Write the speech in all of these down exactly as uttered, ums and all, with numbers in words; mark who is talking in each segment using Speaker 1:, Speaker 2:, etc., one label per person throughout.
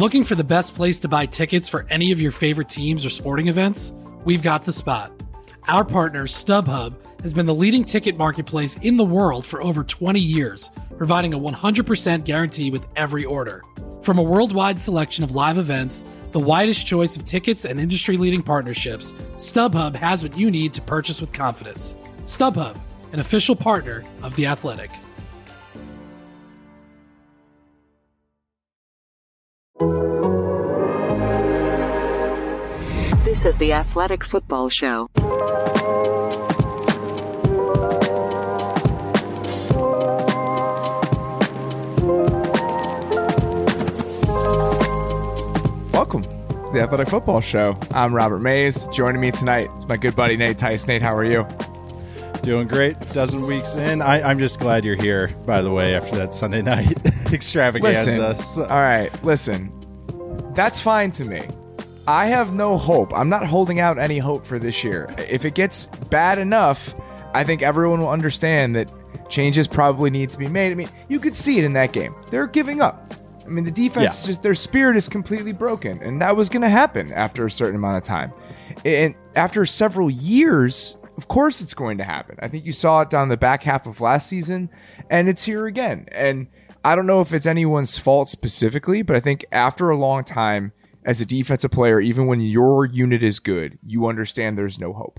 Speaker 1: Looking for the best place to buy tickets for any of your favorite teams or sporting events? We've got the spot. Our partner, StubHub, has been the leading ticket marketplace in the world for over twenty years, providing a one hundred percent guarantee with every order. From a worldwide selection of live events, the widest choice of tickets and industry-leading partnerships, StubHub has what you need to purchase with confidence. StubHub, an official partner of The Athletic.
Speaker 2: This is The Athletic Football Show.
Speaker 3: Welcome to The Athletic Football Show. I'm Robert Mays. Joining me tonight is my good buddy Nate Tice. Nate, how are you?
Speaker 4: Doing great. A dozen weeks in. I, I'm just glad you're here, by the way, after that Sunday night extravaganza.
Speaker 3: Listen,
Speaker 4: so.
Speaker 3: All right, listen. That's fine to me. I have no hope. I'm not holding out any hope for this year. If it gets bad enough, I think everyone will understand that changes probably need to be made. I mean, you could see it in that game. They're giving up. I mean, the defense, yeah. just their spirit is completely broken, and that was going to happen after a certain amount of time. And after several years, of course it's going to happen. I think you saw it down the back half of last season, and it's here again. And I don't know if it's anyone's fault specifically, but I think after a long time, as a defensive player, even when your unit is good, you understand there's no hope.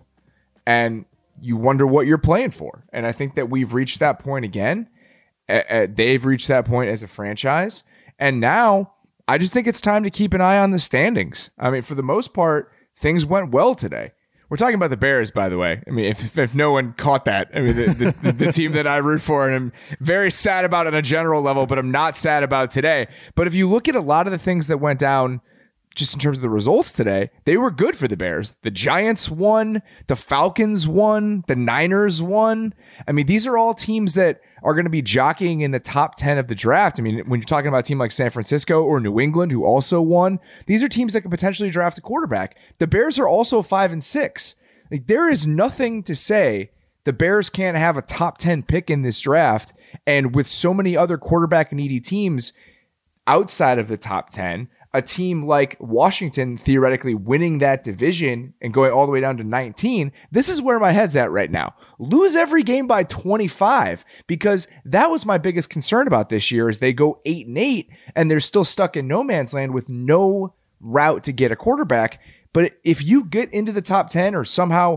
Speaker 3: And you wonder what you're playing for. And I think that we've reached that point again. Uh, they've reached that point as a franchise. And now I just think it's time to keep an eye on the standings. I mean, for the most part, things went well today. We're talking about the Bears, by the way. I mean, if if no one caught that, I mean, the, the, the team that I root for, and I'm very sad about on a general level, but I'm not sad about today. But if you look at a lot of the things that went down just in terms of the results today, they were good for the Bears. The Giants won, the Falcons won, the Niners won. I mean, these are all teams that are going to be jockeying in the top ten of the draft. I mean, when you're talking about a team like San Francisco or New England, who also won, these are teams that could potentially draft a quarterback. The Bears are also five and six. Like, there is nothing to say the Bears can't have a top ten pick in this draft. And with so many other quarterback needy teams outside of the top ten, a team like Washington theoretically winning that division and going all the way down to nineteen, this is where my head's at right now. Lose every game by twenty-five, because that was my biggest concern about this year, is they go eight and eight and they're still stuck in no man's land with no route to get a quarterback. But if you get into the top ten or somehow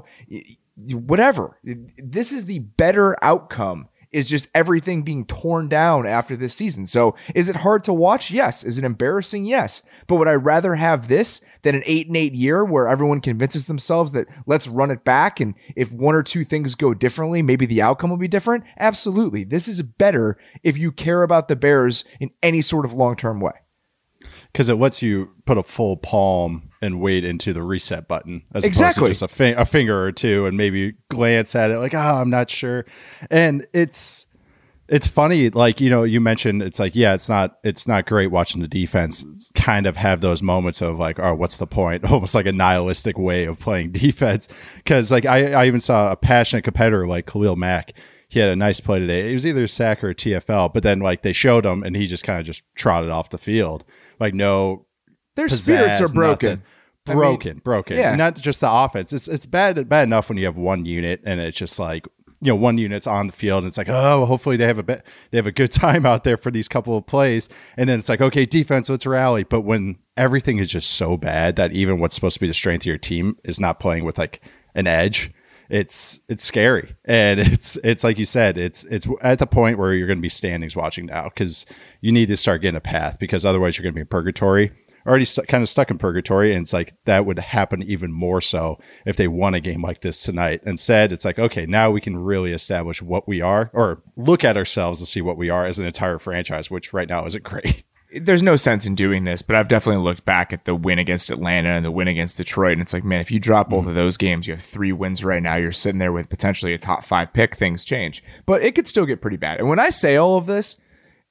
Speaker 3: whatever, this is the better outcome. Is just everything being torn down after this season. So is it hard to watch? Yes. Is it embarrassing? Yes. But would I rather have this than an eight and eight year where everyone convinces themselves that let's run it back, and if one or two things go differently, maybe the outcome will be different? Absolutely. This is better if you care about the Bears in any sort of long-term way.
Speaker 4: Because it lets you put a full palm and wait into the reset button as
Speaker 3: exactly.
Speaker 4: opposed to just a, fi- a finger or two and maybe glance at it like, oh, I'm not sure. And it's it's funny, like, you know, you mentioned it's like, yeah, it's not it's not great watching the defense kind of have those moments of like, oh, what's the point? Almost like a nihilistic way of playing defense. Because like I, I even saw a passionate competitor like Khalil Mack. He had a nice play today. It was either a sack or a T F L, but then like they showed him and he just kind of just trotted off the field. Like, no,
Speaker 3: their
Speaker 4: pizzazz,
Speaker 3: spirits are broken.
Speaker 4: Nothing. Broken, I mean, broken.
Speaker 3: Yeah.
Speaker 4: Not just the offense. It's it's bad bad enough when you have one unit and it's just like, you know, one unit's on the field and it's like, oh, well, hopefully they have a bit, they have a good time out there for these couple of plays. And then it's like, okay, defense, let's rally. But when everything is just so bad that even what's supposed to be the strength of your team is not playing with like an edge, it's it's scary. And it's it's like you said, it's it's at the point where you're going to be standings watching now, because you need to start getting a path, because otherwise you're going to be in purgatory. Already st- kind of stuck in purgatory, and it's like that would happen even more so if they won a game like this tonight. Instead, it's like, okay, now we can really establish what we are, or look at ourselves to see what we are as an entire franchise, which right now isn't great.
Speaker 3: There's no sense in doing this, but I've definitely looked back at the win against Atlanta and the win against Detroit, and it's like, man, if you drop both mm-hmm. of those games, you have three wins right now, you're sitting there with potentially a top five pick, things change. But it could still get pretty bad. And when I say all of this,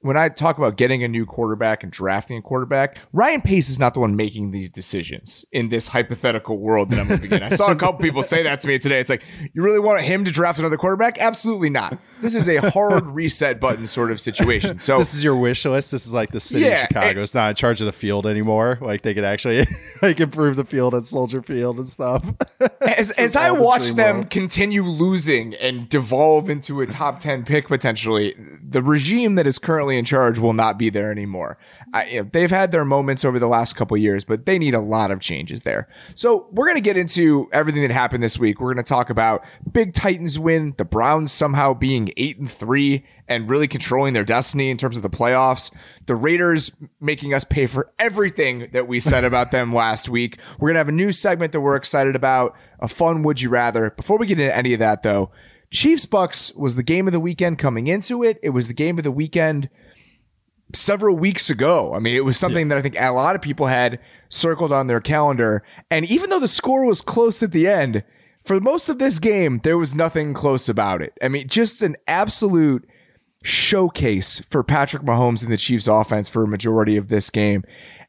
Speaker 3: when I talk about getting a new quarterback and drafting a quarterback, Ryan Pace is not the one making these decisions in this hypothetical world that I'm living in. I saw a couple people say that to me today. It's like, you really want him to draft another quarterback? Absolutely not. This is a hard reset button sort of situation. So
Speaker 4: this is your wish list. This is like the city
Speaker 3: Yeah,
Speaker 4: of Chicago.
Speaker 3: and-
Speaker 4: It's not in charge of the field anymore. Like they could actually like improve the field at Soldier Field and stuff.
Speaker 3: As,
Speaker 4: Just
Speaker 3: as I
Speaker 4: all the
Speaker 3: watch
Speaker 4: dream
Speaker 3: them
Speaker 4: world.
Speaker 3: continue losing and devolve into a top ten pick potentially, the regime that is currently in charge will not be there anymore. I, you know, they've had their moments over the last couple years, but they need a lot of changes there. So we're going to get into everything that happened this week. We're going to talk about big Titans win, the Browns somehow being eight and three and really controlling their destiny in terms of the playoffs, the Raiders making us pay for everything that we said about them last week. We're going to have a new segment that we're excited about, a fun Would You Rather. Before we get into any of that, though, Chiefs Bucks was the game of the weekend coming into it. It was the game of the weekend several weeks ago. I mean, it was something that I think a lot of people had circled on their calendar. And even though the score was close at the end, for most of this game, there was nothing close about it. I mean, just an absolute showcase for Patrick Mahomes and the Chiefs offense for a majority of this game.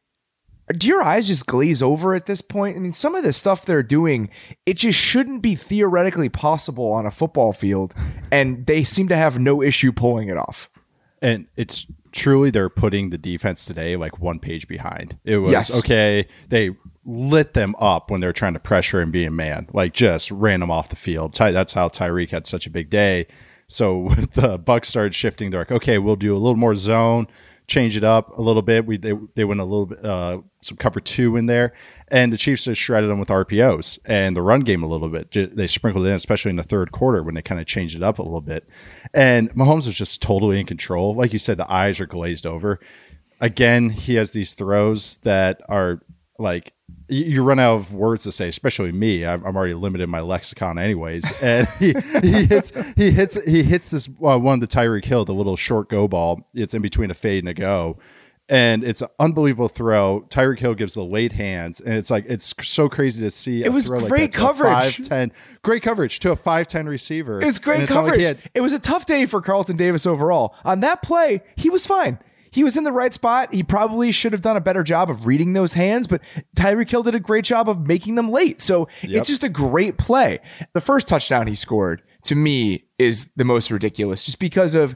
Speaker 3: Do your eyes just glaze over at this point? I mean, some of the stuff they're doing, it just shouldn't be theoretically possible on a football field, and they seem to have no issue pulling it off.
Speaker 4: And it's truly they're putting the defense today like one page behind. It was
Speaker 3: Yes.
Speaker 4: okay. They lit them up when they're trying to pressure and be a man, like just ran them off the field. Ty- That's how Tyreek had such a big day. So with the Bucks started shifting, they're like, okay, we'll do a little more zone, change it up a little bit. We they they went a little bit uh, some cover two in there, and the Chiefs just shredded them with R P Os and the run game a little bit. Ju- They sprinkled it in, especially in the third quarter when they kind of changed it up a little bit. And Mahomes was just totally in control. Like you said, the eyes are glazed over. Again, he has these throws that are like, you you run out of words to say, especially me. I'm, I'm already limited in my lexicon anyways. And he, he hits, he hits, he hits this uh, one, the Tyreek Hill, the little short go ball. It's in between a fade and a go. And it's an unbelievable throw. Tyreek Hill gives the late hands. And it's like, it's so crazy to see.
Speaker 3: It
Speaker 4: a
Speaker 3: was
Speaker 4: throw like
Speaker 3: great
Speaker 4: that to a
Speaker 3: coverage.
Speaker 4: five ten great coverage to a five ten receiver.
Speaker 3: It was
Speaker 4: And
Speaker 3: great
Speaker 4: it's not like
Speaker 3: coverage.
Speaker 4: he had-
Speaker 3: It was a tough day for Carlton Davis overall. On that play, he was fine. He was in the right spot. He probably should have done a better job of reading those hands, but Tyreek Hill did a great job of making them late. So
Speaker 4: Yep.
Speaker 3: it's just a great play. The first touchdown he scored, to me, is the most ridiculous just because of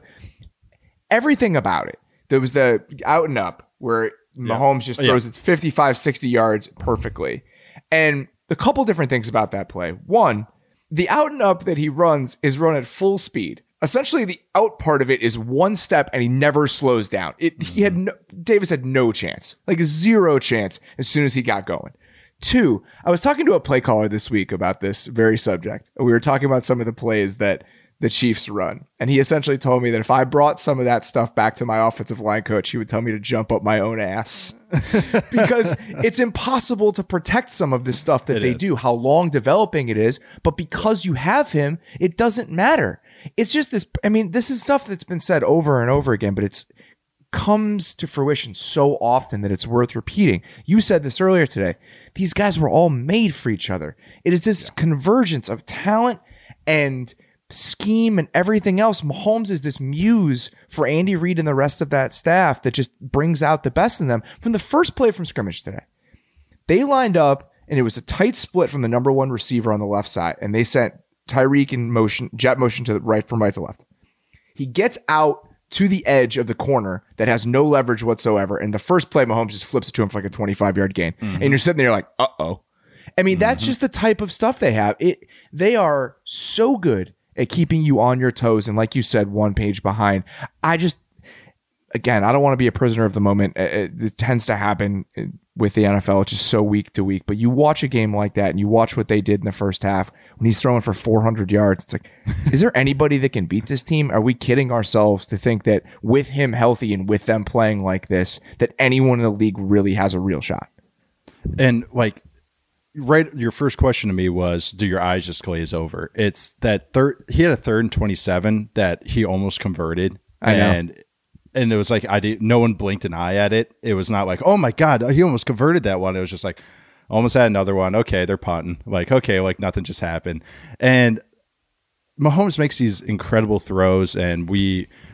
Speaker 3: everything about it. There was the out and up where Mahomes just
Speaker 4: Yeah.
Speaker 3: throws it fifty-five, sixty yards perfectly. And a couple different things about that play. One, the out and up that he runs is run at full speed. Essentially, the out part of it is one step, and he never slows down. It, he had no, Davis had no chance, like zero chance, as soon as he got going. Two, I was talking to a play caller this week about this very subject. We were talking about some of the plays that the Chiefs run, and he essentially told me that if I brought some of that stuff back to my offensive line coach, he would tell me to jump up my own ass because it's impossible to protect some of this stuff that
Speaker 4: It
Speaker 3: they
Speaker 4: is.
Speaker 3: do, how long developing it is. But because you have him, it doesn't matter. It's just this. I mean, this is stuff that's been said over and over again, but it's comes to fruition so often that it's worth repeating. You said this earlier today. These guys were all made for each other. It is this convergence of talent and scheme and everything else. Mahomes is this muse for Andy Reid and the rest of that staff that just brings out the best in them. From the first play from scrimmage today, they lined up and it was a tight split from the number one receiver on the left side, and they sent Tyreek in motion, jet motion to the right from right to left. He gets out to the edge of the corner that has no leverage whatsoever. And the first play, Mahomes just flips it to him for like a twenty-five yard gain. Mm-hmm. And you're sitting there like, uh-oh. I mean, mm-hmm. that's just the type of stuff they have. It They are so good at keeping you on your toes. And like you said, one page behind. I just, again, I don't want to be a prisoner of the moment. It, it tends to happen with the N F L. It's just so week to week. But you watch a game like that and you watch what they did in the first half when he's throwing for four hundred yards. It's like, is there anybody that can beat this team? Are we kidding ourselves to think that with him healthy and with them playing like this, that anyone in the league really has a real shot?
Speaker 4: And like, right, your first question to me was, do your eyes just glaze over? It's that third, he had a third and twenty-seven that he almost converted.
Speaker 3: I know.
Speaker 4: And And it was like, I did, no one blinked an eye at it. It was not like, oh my God, he almost converted that one. It was just like, almost had another one. Okay, they're punting. Like, okay, like nothing just happened. And Mahomes makes these incredible throws, and we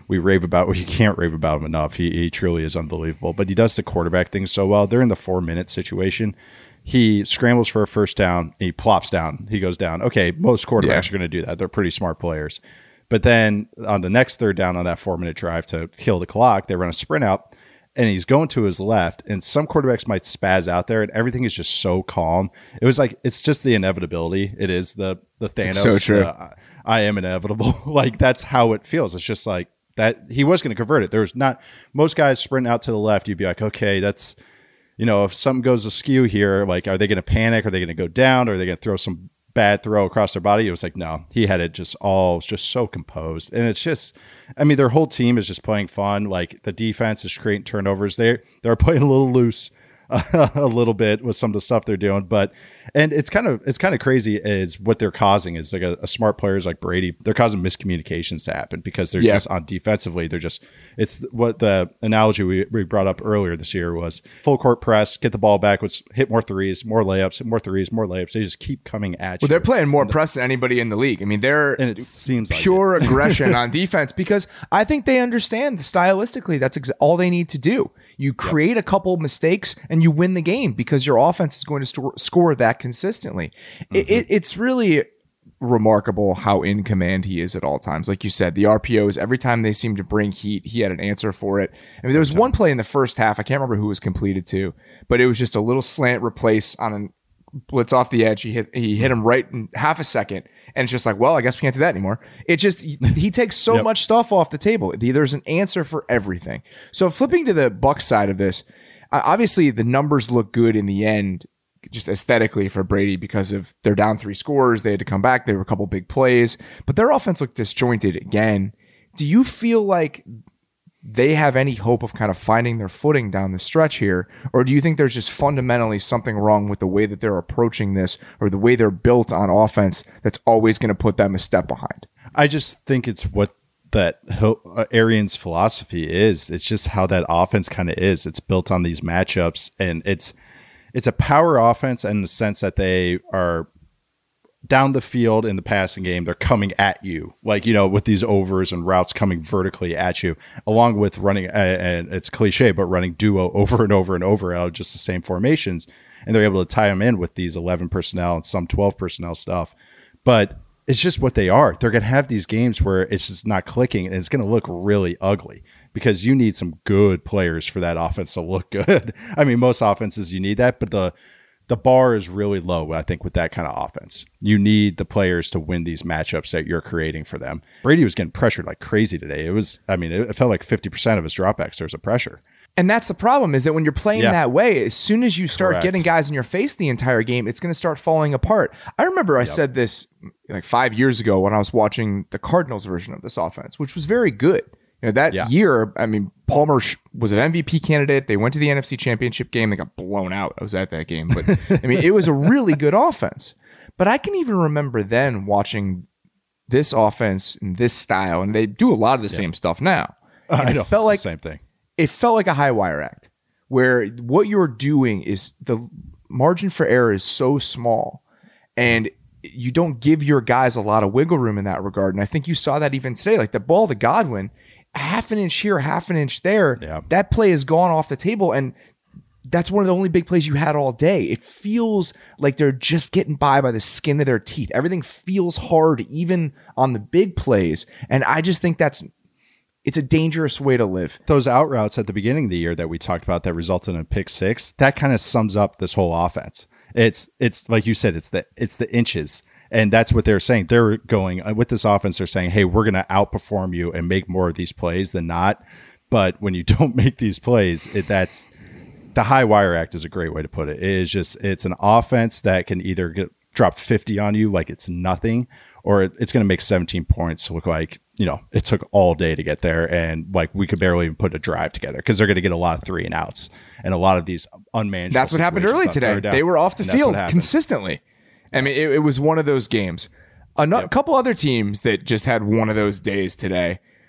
Speaker 4: we rave about. We can't rave about him enough. He, he truly is unbelievable. But he does the quarterback thing so well. They're in the four minute situation. He scrambles for a first down. He plops down. He goes down. Okay, most quarterbacks yeah. are going to do that. They're pretty smart players. But then on the next third down on that four minute drive to kill the clock, they run a sprint out. And he's going to his left, and some quarterbacks might spaz out there, and everything is just so calm. It was like it's just the inevitability. It is the the Thanos.
Speaker 3: It's so true.
Speaker 4: Uh, I am inevitable. Like that's how it feels. It's just like that. He was going to convert it. There's not most guys sprint out to the left. You'd be like, okay, that's you know, if something goes askew here, like are they going to panic? Are they going to go down? Or are they going to throw some bad throw across their body? It was like, no, he had it just all just so composed. And it's just, I mean, their whole team is just playing fun. Like the defense is creating turnovers. They they're playing a little loose uh, a little bit with some of the stuff they're doing. But, and it's kind of, it's kind of crazy is what they're causing is like a, a smart players like Brady, they're causing miscommunications to happen because they're yeah. just on defensively. They're just, it's what the analogy we, we brought up earlier this year was full court press, get the ball back, let's hit more threes, more layups, more threes, more layups. They just keep coming at you.
Speaker 3: Well, they're playing more press than anybody in the league. I mean, they're
Speaker 4: and it seems
Speaker 3: pure
Speaker 4: like it.
Speaker 3: aggression on defense because I think they understand stylistically that's ex- all they need to do. You create yep. a couple mistakes and you win the game because your offense is going to st- score that consistently. Mm-hmm. It, it, it's really remarkable how in command he is at all times. Like you said, the R P Os, every time they seem to bring heat, he had an answer for it. I mean, there was one play in the first half, I can't remember who it was completed to, but it was just a little slant replace on a blitz off the edge. He hit, he hit him right in half a second. And it's just like, well, I guess we can't do that anymore. It just, he takes so yep. much stuff off the table. There's an answer for everything. So flipping to the Bucs side of this, obviously the numbers look good in the end, just aesthetically for Brady because of they're down three scores. They had to come back. There were a couple big plays, but their offense looked disjointed again. Do you feel like they have any hope of kind of finding their footing down the stretch here? Or do you think there's just fundamentally something wrong with the way that they're approaching this or the way they're built on offense that's always going to put them a step behind?
Speaker 4: I just think it's what that Arians' philosophy is. It's just how that offense kind of is. It's built on these matchups, and it's it's a power offense in the sense that they are down the field in the passing game. They're coming at you, like, you know, with these overs and routes coming vertically at you, along with running, uh, and it's cliche, but running duo over and over and over out of just the same formations. And they're able to tie them in with these eleven personnel and some twelve personnel stuff. But it's just what they are. They're going to have these games where it's just not clicking, and it's going to look really ugly because you need some good players for that offense to look good. I mean, most offenses, you need that, but the the bar is really low, I think, with that kind of offense. You need the players to win these matchups that you're creating for them. Brady was getting pressured like crazy today. It was, I mean, it felt like fifty percent of his dropbacks, there's a pressure.
Speaker 3: And that's the problem, is that when you're playing yeah. that way, as soon as you start
Speaker 4: Correct.
Speaker 3: getting guys in your face the entire game, it's going to start falling apart. I remember I yep. said this like five years ago when I was watching the Cardinals version of this offense, which was very good. You know, that yeah. year, I mean, Palmer was an M V P candidate. They went to the N F C Championship game. They got blown out. I was at that game. But, I mean, it was a really good offense. But I can even remember then watching this offense in this style, and they do a lot of the yeah. same stuff now. And
Speaker 4: I know,
Speaker 3: it felt
Speaker 4: it's
Speaker 3: like
Speaker 4: the same thing.
Speaker 3: It felt like a high wire act, where what you're doing is the margin for error is so small, and you don't give your guys a lot of wiggle room in that regard. And I think you saw that even today, like the ball to Godwin, half an inch here, half an inch there.
Speaker 4: Yeah.
Speaker 3: That play is gone off the table, and that's one of the only big plays you had all day. It feels like they're just getting by by the skin of their teeth. Everything feels hard, even on the big plays, and I just think that's it's a dangerous way to live.
Speaker 4: Those out routes at the beginning of the year that we talked about that resulted in a pick six, that kind of sums up this whole offense. It's it's like you said, it's the it's the inches. And that's what they're saying. They're going with this offense. They're saying, hey, we're going to outperform you and make more of these plays than not. But when you don't make these plays, it, that's the high wire act is a great way to put it. It is just, it's an offense that can either get, drop fifty on you like it's nothing, or it, it's going to make seventeen points look like, you know, it took all day to get there. And like we could barely even put a drive together because they're going to get a lot of three and outs and a lot of these unmanageable.
Speaker 3: That's what happened early today. They were off the field consistently. I mean, it, it was one of ththose games. A no-
Speaker 4: yep.
Speaker 3: couple other teams that just had one of those days today.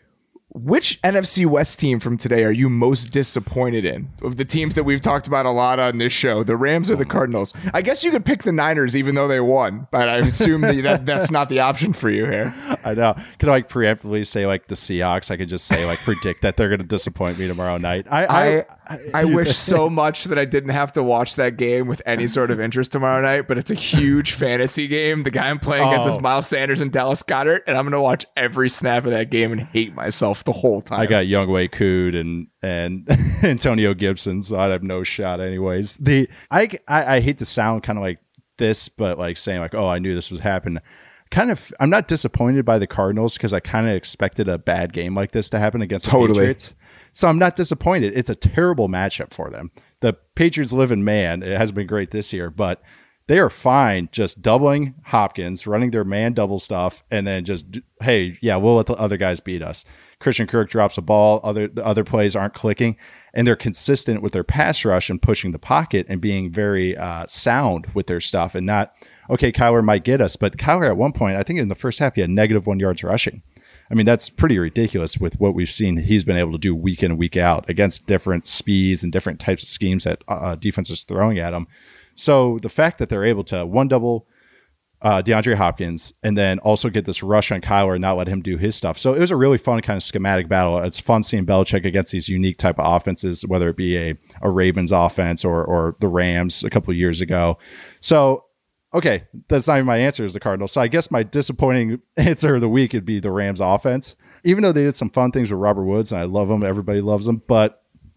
Speaker 3: Which N F C West team from today are you most disappointed in? Of the teams that we've talked about a lot on this show, the Rams or the Cardinals? I guess you could pick the Niners even though they won, but I assume that, that that's not the option for you here.
Speaker 4: I know. Could I like preemptively say like the Seahawks? I could just say like predict that they're going to disappoint me tomorrow night. I I,
Speaker 3: I, I, I wish so much that I didn't have to watch that game with any sort of interest tomorrow night, but it's a huge fantasy game. The guy I'm playing against
Speaker 4: Oh.
Speaker 3: is Miles Sanders and Dallas Goedert, and I'm going to watch every snap of that game and hate myself the whole time.
Speaker 4: I got Younghoe Kood and and Antonio Gibson, so I'd have no shot anyways. The I, I, I hate to sound kind of like this, but like saying like, oh, I knew this was happening. Kind of, I'm not disappointed by the Cardinals because I kind of expected a bad game like this to happen against the
Speaker 3: Totally.
Speaker 4: Patriots. So I'm not disappointed. It's a terrible matchup for them. The Patriots live in man. It hasn't been great this year, but they are fine just doubling Hopkins, running their man double stuff, and then just, hey, yeah, we'll let the other guys beat us. Christian Kirk drops a ball. Other the other plays aren't clicking, and they're consistent with their pass rush and pushing the pocket and being very uh, sound with their stuff and not, okay, Kyler might get us. But Kyler at one point, I think in the first half, he had negative one yards rushing. I mean, that's pretty ridiculous with what we've seen he's been able to do week in and week out against different speeds and different types of schemes that uh, defenses throwing at him. So the fact that they're able to one double uh, DeAndre Hopkins and then also get this rush on Kyler and not let him do his stuff. So it was a really fun kind of schematic battle. It's fun seeing Belichick against these unique type of offenses, whether it be a, a Ravens offense or or the Rams a couple of years ago. So, okay, that's not even my answer as the Cardinals. So I guess my disappointing answer of the week would be the Rams offense, even though they did some fun things with Robert Woods and I love them. Everybody loves them, but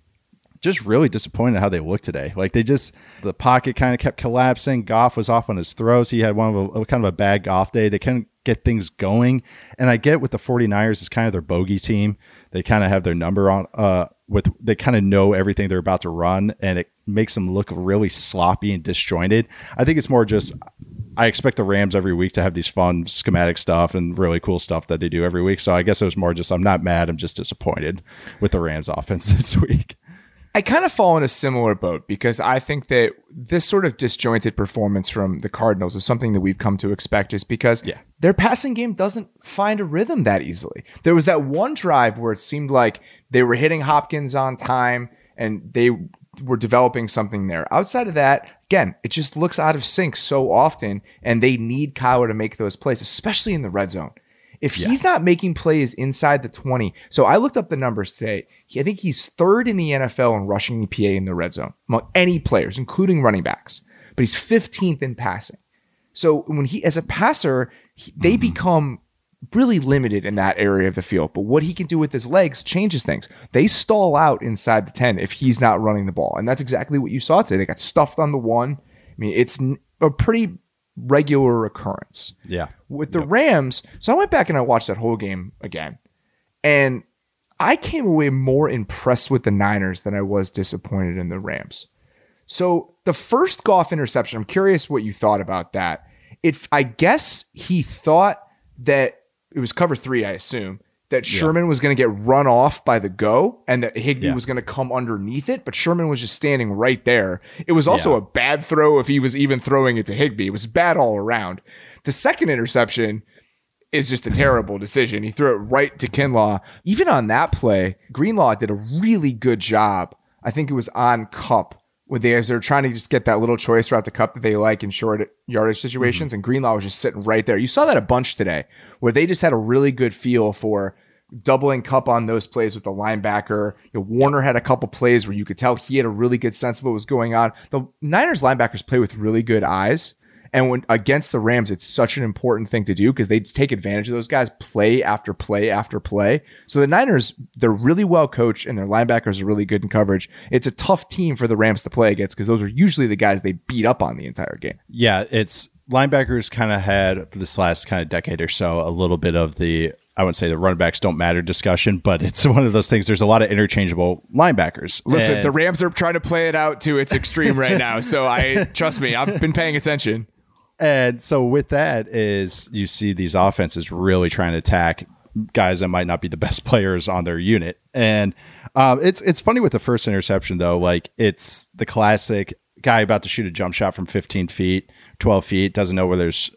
Speaker 4: just really disappointed how they looked today. Like they just, the pocket kind of kept collapsing. Goff was off on his throws. He had one of a kind of a bad Goff day. They couldn't get things going. And I get with the 49ers, it's kind of their bogey team. They kind of have their number on, uh, with, they kind of know everything they're about to run and it makes them look really sloppy and disjointed. I think it's more just, I expect the Rams every week to have these fun schematic stuff and really cool stuff that they do every week. So I guess it was more just, I'm not mad. I'm just disappointed with the Rams offense this week.
Speaker 3: I kind of fall in a similar boat because I think that this sort of disjointed performance from the Cardinals is something that we've come to expect just because
Speaker 4: Yeah.
Speaker 3: their passing game doesn't find a rhythm that easily. There was that one drive where it seemed like they were hitting Hopkins on time and they were developing something there. Outside of that, again, it just looks out of sync so often and they need Kyler to make those plays, especially in the red zone. If
Speaker 4: Yeah.
Speaker 3: he's not making plays inside the twenty, so I looked up the numbers today. He, I think he's third in the N F L in rushing E P A in the red zone among any players, including running backs. But he's fifteenth in passing. So when he, as a passer, he, they
Speaker 4: Mm-hmm.
Speaker 3: become really limited in that area of the field. But what he can do with his legs changes things. They stall out inside the ten if he's not running the ball, and that's exactly what you saw today. They got stuffed on the one. I mean, it's n- a pretty regular occurrence.
Speaker 4: Yeah.
Speaker 3: With the Rams, so I went back and I watched that whole game again, and I came away more impressed with the Niners than I was disappointed in the Rams. So the first Goff interception, I'm curious what you thought about that. It, I guess he thought that it was cover three, I assume, that Sherman was going to get run off by the go and that Higbee
Speaker 4: Yeah.
Speaker 3: was going to come underneath it, but Sherman was just standing right there. It was also
Speaker 4: Yeah.
Speaker 3: a bad throw if he was even throwing it to Higbee. It was bad all around. The second interception is just a terrible decision. He threw it right to Kinlaw. Even on that play, Greenlaw did a really good job. I think it was on Kupp when they, as they're trying to just get that little choice route to Kupp that they like in short yardage situations, mm-hmm. and Greenlaw was just sitting right there. You saw that a bunch today, where they just had a really good feel for doubling Kupp on those plays with the linebacker. You know, Warner had a couple plays where you could tell he had a really good sense of what was going on. The Niners linebackers play with really good eyes. And when against the Rams, it's such an important thing to do because they take advantage of those guys play after play after play. So the Niners, they're really well coached and their linebackers are really good in coverage. It's a tough team for the Rams to play against because those are usually the guys they beat up on the entire game.
Speaker 4: Yeah, it's linebackers kind of had for this last kind of decade or so a little bit of the, I wouldn't say the running backs don't matter discussion, but it's one of those things. There's a lot of interchangeable linebackers.
Speaker 3: Listen,
Speaker 4: and
Speaker 3: the Rams are trying to play it out to its extreme right now. So I trust me, I've been paying attention.
Speaker 4: And so with that is you see these offenses really trying to attack guys that might not be the best players on their unit. And um, it's it's funny with the first interception, though. Like it's the classic guy about to shoot a jump shot from fifteen feet, twelve feet, doesn't know where there's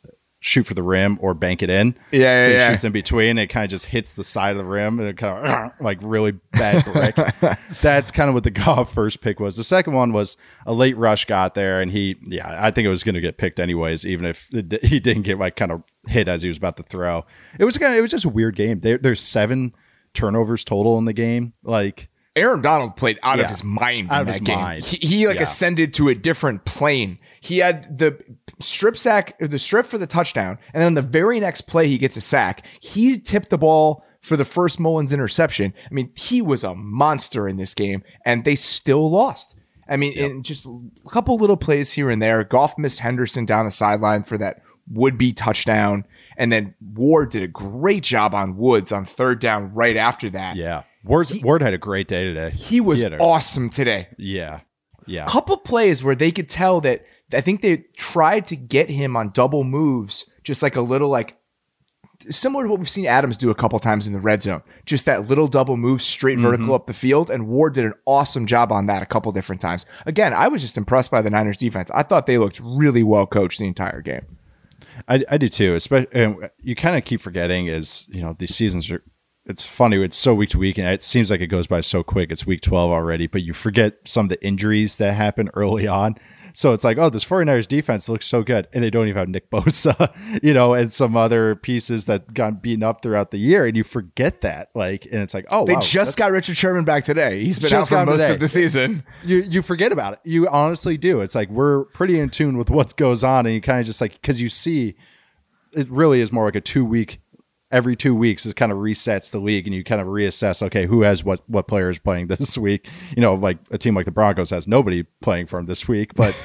Speaker 4: shoot for the rim or bank it in.
Speaker 3: Yeah,
Speaker 4: so
Speaker 3: yeah,
Speaker 4: he
Speaker 3: yeah.
Speaker 4: shoots in between. And it kind of just hits the side of the rim and it kind of like really bad brick. That's kind of what the Goff first pick was. The second one was a late rush got there, and he, yeah, I think it was going to get picked anyways, even if it, he didn't get like kind of hit as he was about to throw. It was kind of, it was just a weird game. There, there's seven turnovers total in the game. Like,
Speaker 3: Aaron Donald played out
Speaker 4: Yeah.
Speaker 3: of his mind
Speaker 4: Out
Speaker 3: in
Speaker 4: of
Speaker 3: that
Speaker 4: his
Speaker 3: game.
Speaker 4: mind.
Speaker 3: He, he like
Speaker 4: Yeah.
Speaker 3: ascended to a different plane. He had the strip sack, the strip for the touchdown, and then the very next play he gets a sack. He tipped the ball for the first Mullins interception. I mean, he was a monster in this game, and they still lost. I mean, in just a couple little plays here and there. Goff missed Henderson down the sideline for that would-be touchdown, and then Ward did a great job on Woods on third down right after that.
Speaker 4: yeah. Ward, Ward had a great day today.
Speaker 3: He was
Speaker 4: had a-
Speaker 3: awesome today.
Speaker 4: Yeah. Yeah.
Speaker 3: Couple plays where they could tell that I think they tried to get him on double moves, just like a little like similar to what we've seen Adams do a couple times in the red zone. Just that little double move straight vertical up the field, and Ward did an awesome job on that a couple different times. Again, I was just impressed by the Niners defense. I thought they looked really well coached the entire game.
Speaker 4: I, I do too. Especially, and you kind of keep forgetting is, you know, these seasons are, it's funny. It's so week to week, and it seems like it goes by so quick. It's week twelve already, but you forget some of the injuries that happen early on. So it's like, oh, this 49ers defense looks so good, and they don't even have Nick Bosa, you know, and some other pieces that got beaten up throughout the year, and you forget that. Like, and it's like, oh,
Speaker 3: They
Speaker 4: wow,
Speaker 3: just
Speaker 4: that's-
Speaker 3: got Richard Sherman back today. He's been
Speaker 4: Just
Speaker 3: out
Speaker 4: got
Speaker 3: for
Speaker 4: him
Speaker 3: most
Speaker 4: today.
Speaker 3: of the season.
Speaker 4: you you forget about it. You honestly do. It's like we're pretty in tune with what goes on, and you kind of just like, because you see, it really is more like a two week. Every two weeks, it kind of resets the league, and you kind of reassess. Okay, who has what? What player is playing this week? You know, like a team like the Broncos has nobody playing for them this week, but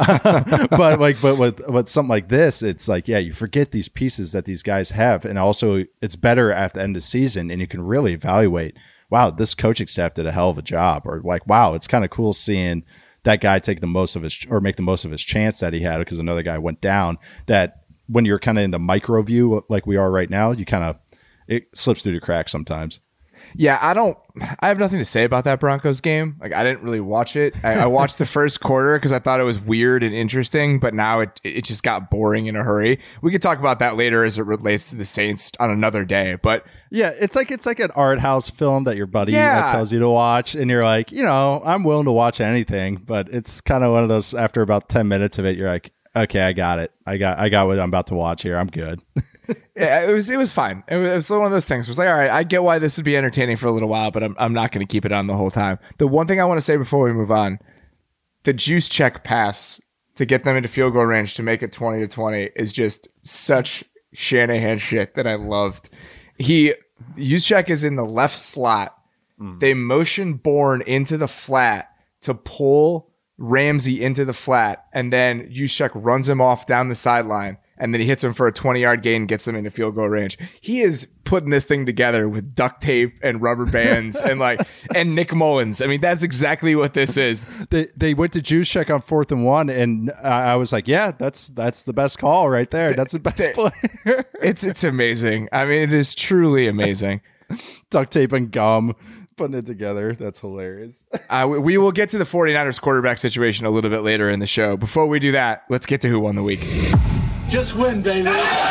Speaker 4: but like but with with something like this, it's like yeah, you forget these pieces that these guys have, and also it's better at the end of the season, and you can really evaluate. Wow, this coaching staff did a hell of a job, or like wow, it's kind of cool seeing that guy take the most of his or make the most of his chance that he had because another guy went down. That when you're kind of in the micro view like we are right now, you kind of it slips through the cracks sometimes.
Speaker 3: Yeah, I don't. I have nothing to say about that Broncos game. Like, I didn't really watch it. I, I watched the first quarter because I thought it was weird and interesting, but now it it just got boring in a hurry. We could talk about that later as it relates to the Saints on another day. But
Speaker 4: Yeah, it's like it's like an art house film that your buddy
Speaker 3: Yeah.
Speaker 4: uh, tells you to watch, and you're like, you know, I'm willing to watch anything, but it's kind of one of those. After about ten minutes of it, you're like, okay, I got it. I got I got what I'm about to watch here. I'm good.
Speaker 3: yeah, it was it was fine. It was, it was one of those things. It was like, all right, I get why this would be entertaining for a little while, but I'm I'm not going to keep it on the whole time. The one thing I want to say before we move on, the juice check pass to get them into field goal range to make it twenty to twenty is just such Shanahan shit that I loved. He Juszczyk is in the left slot. Mm. They motion Bourne into the flat to pull Ramsey into the flat, and then Juszczyk runs him off down the sideline, and then he hits him for a twenty-yard gain, gets them into field goal range. He is putting this thing together with duct tape and rubber bands and like and Nick Mullins. I mean, that's exactly what this is.
Speaker 4: They they went to Juszczyk on fourth and one, and I I was like, yeah, that's that's the best call right there. That's the best
Speaker 3: they-
Speaker 4: play.
Speaker 3: It's it's amazing. I mean, it is truly amazing.
Speaker 4: Duct tape and gum, putting it together. That's hilarious.
Speaker 3: Uh, we, we will get to the 49ers quarterback situation a little bit later in the show. Before we do that, let's get to who won the week.
Speaker 5: Just win, baby.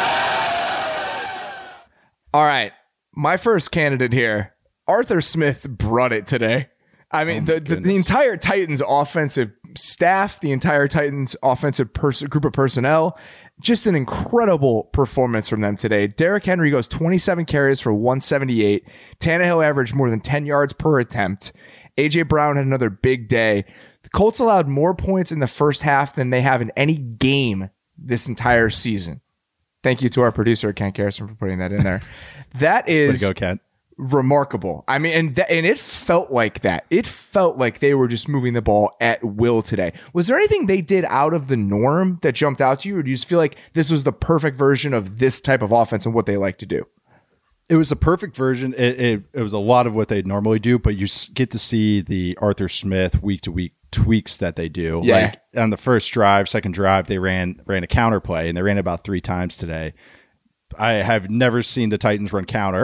Speaker 3: All right. My first candidate here, Arthur Smith, brought it today. I mean,
Speaker 4: Oh
Speaker 3: the, the, the entire Titans offensive staff, the entire Titans offensive pers- group of personnel, just an incredible performance from them today. Derrick Henry goes twenty-seven carries for one seventy-eight. Tannehill averaged more than ten yards per attempt. A J Brown had another big day. The Colts allowed more points in the first half than they have in any game this entire season. Thank you to our producer, Kent Garrison, for putting that in there. That is
Speaker 4: Way to go, Kent.
Speaker 3: remarkable. I mean, and th- and it felt like that. It felt like they were just moving the ball at will today. Was there anything they did out of the norm that jumped out to you, or do you just feel like this was the perfect version of this type of offense and what they like to do?
Speaker 4: It was a perfect version. It, it it was a lot of what they normally do, but you s- get to see the Arthur Smith week to week tweaks that they do.
Speaker 3: Yeah.
Speaker 4: Like on the first drive, second drive, they ran ran a counter play, and they ran it about three times today. I have never seen the Titans run counter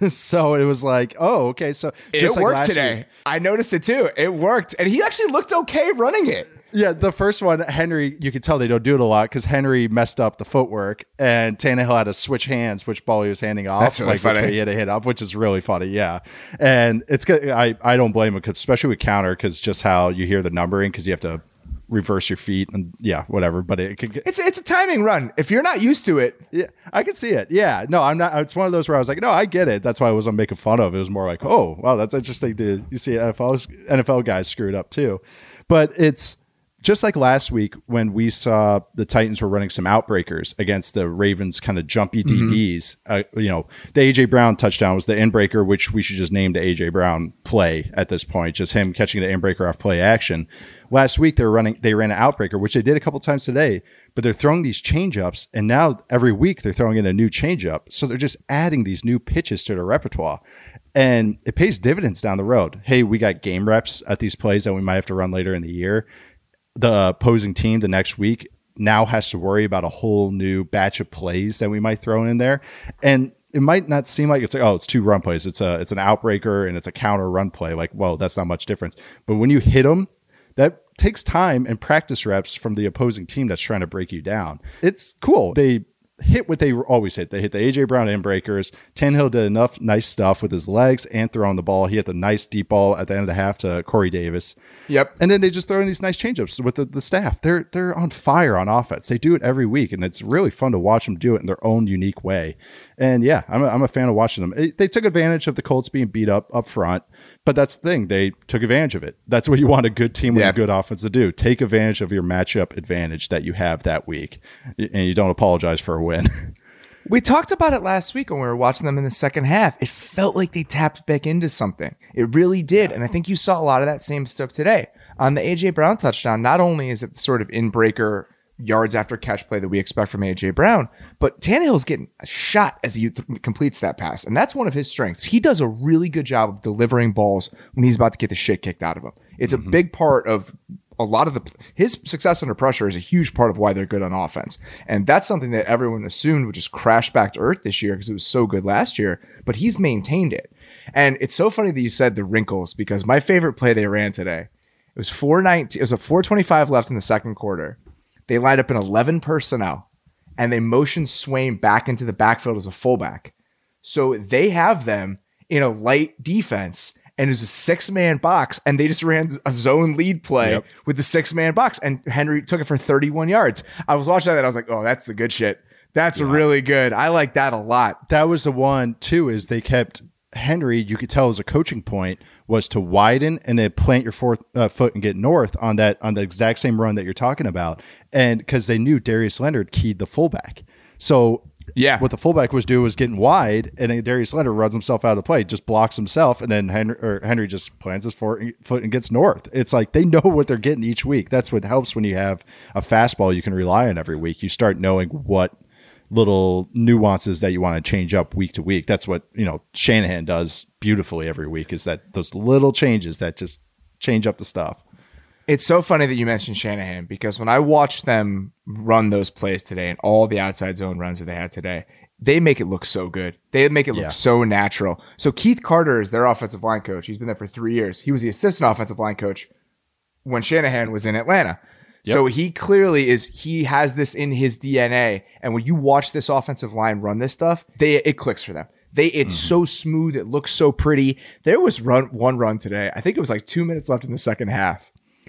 Speaker 4: So it was like, oh, okay. So just
Speaker 3: it
Speaker 4: like
Speaker 3: worked
Speaker 4: last
Speaker 3: today.
Speaker 4: week-
Speaker 3: I noticed it too. It worked. And he actually looked okay running it.
Speaker 4: Yeah, the first one, Henry, you could tell they don't do it a lot because Henry messed up the footwork and Tannehill had to switch hands, which ball he was handing off.
Speaker 3: That's really
Speaker 4: like, which
Speaker 3: funny.
Speaker 4: way he had to hit up, which is really funny. Yeah. And it's good. I, I don't blame him, 'cause especially with counter, because just how you hear the numbering, because you have to reverse your feet and yeah, whatever. But it could get,
Speaker 3: It's it's a timing run. If you're not used to it,
Speaker 4: yeah, I can see it. Yeah. No, I'm not. It's one of those where I was like, no, I get it. That's why I wasn't making fun of it. It was more like, oh, wow, that's interesting to you see N F L N F L guys screwed up too. But it's just like last week when we saw the Titans were running some outbreakers against the Ravens kind of jumpy D Bs. Uh, you know, the A J Brown touchdown was the inbreaker, which we should just name the A J Brown play at this point, just him catching the inbreaker off play action. Last week they were running, they ran an outbreaker, which they did a couple times today, but they're throwing these change ups, and now every week they're throwing in a new change up. So they're just adding these new pitches to their repertoire, and it pays dividends down the road. Hey, we got game reps at these plays that we might have to run later in the year. The opposing team the next week now has to worry about a whole new batch of plays that we might throw in there. And it might not seem like it's like, oh, it's two run plays. It's a, it's an outbreaker and it's a counter run play. Like, well, that's not much difference. But when you hit them, that takes time and practice reps from the opposing team that's trying to break you down. It's cool. They hit what they always hit. They hit the A J Brown inbreakers. Tannehill did enough nice stuff with his legs and throwing the ball. He hit the nice deep ball at the end of the half to Corey Davis.
Speaker 3: Yep.
Speaker 4: And then they just throw in these nice changeups with the, the staff. They're they're on fire on offense. They do it every week, and it's really fun to watch them do it in their own unique way. And yeah, I'm a, I'm a fan of watching them. It, they took advantage of the Colts being beat up up front, but that's the thing. They took advantage of it. That's what you want a good team with
Speaker 3: Yeah.
Speaker 4: a good offense to do. Take advantage of your matchup advantage that you have that week, and you don't apologize for a win.
Speaker 3: we talked about it last week when we were watching them in the second half. It felt like they tapped back into something. It really did. And I think you saw a lot of that same stuff today. On the A J Brown touchdown, not only is it the sort of in-breaker yards after catch play that we expect from A J Brown, but Tannehill's getting a shot as he th- completes that pass. And that's one of his strengths. He does a really good job of delivering balls when he's about to get the shit kicked out of him. It's mm-hmm. a big part of a lot of the his success under pressure is a huge part of why they're good on offense. And that's something that everyone assumed would just crash back to earth this year because it was so good last year, but he's maintained it. And it's so funny that you said the wrinkles, because my favorite play they ran today, it was four nineteen, it was a four twenty-five left in the second quarter. They lined up in eleven personnel and they motioned Swain back into the backfield as a fullback. So they have them in a light defense, and it was a six-man box, and they just ran a zone lead play yep. with the six-man box, and Henry took it for thirty-one yards. I was watching that, and I was like, oh, that's the good shit. That's yeah. really good. I like that a lot.
Speaker 4: That was the one, too, is they kept Henry, you could tell as a coaching point, was to widen and then plant your fourth uh, foot and get north on that on the exact same run that you're talking about. And because they knew Darius Leonard keyed the fullback. So yeah, what the fullback was doing was getting wide, and then Darius Leonard runs himself out of the play, just blocks himself, and then Henry, or Henry just plants his foot and gets north. It's like they know what they're getting each week. That's what helps when you have a fastball you can rely on every week. You start knowing what little nuances that you want to change up week to week. That's what, you know, Shanahan does beautifully every week, is that those little changes that just change up the stuff.
Speaker 3: It's so funny that you mentioned Shanahan, because when I watched them run those plays today and all the outside zone runs that they had today, they make it look so good. They make it look yeah. so natural. So Keith Carter is their offensive line coach. He's been there for three years. He was the assistant offensive line coach when Shanahan was in Atlanta. Yep. So he clearly is, he has this in his D N A. And when you watch this offensive line run this stuff, they it clicks for them. They It's mm-hmm. so smooth. It looks so pretty. There was run one run today. I think it was like two minutes left in the second half.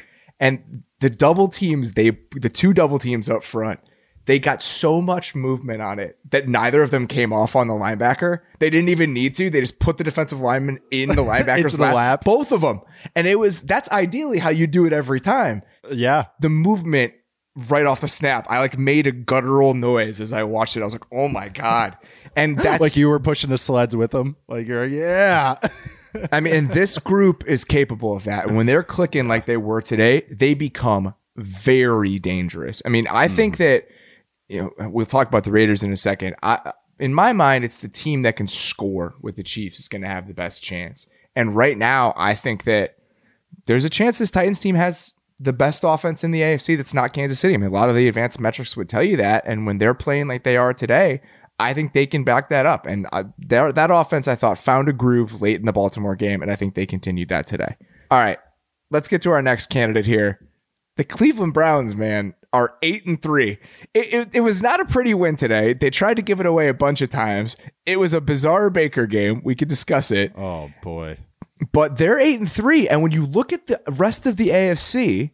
Speaker 3: And the double teams, they the two double teams up front, they got so much movement on it that neither of them came off on the linebacker. They didn't even need to. They just put the defensive lineman in the linebacker's lap,
Speaker 4: lap.
Speaker 3: Both of them. And it was, that's ideally how you do it every time.
Speaker 4: Yeah.
Speaker 3: The movement right off the snap, I like made a guttural noise as I watched it. I was like, oh my God. And that's
Speaker 4: like you were pushing the sleds with them. Like you're like, yeah.
Speaker 3: I mean, and this group is capable of that. And when they're clicking like they were today, they become very dangerous. I mean, I mm. think that, you know, we'll talk about the Raiders in a second. I, in my mind, it's the team that can score with the Chiefs is going to have the best chance. And right now, I think that there's a chance this Titans team has the best offense in the A F C that's not Kansas City. I mean, a lot of the advanced metrics would tell you that. And when they're playing like they are today, I think they can back that up. And uh, their, that offense, I thought, found a groove late in the Baltimore game, and I think they continued that today. All right, let's get to our next candidate here. The Cleveland Browns, man, are eight and three. It, it, it was not a pretty win today. They tried to give it away a bunch of times. It was a bizarre Baker game. We could discuss it.
Speaker 4: Oh, boy.
Speaker 3: But they're eight and three. And when you look at the rest of the A F C,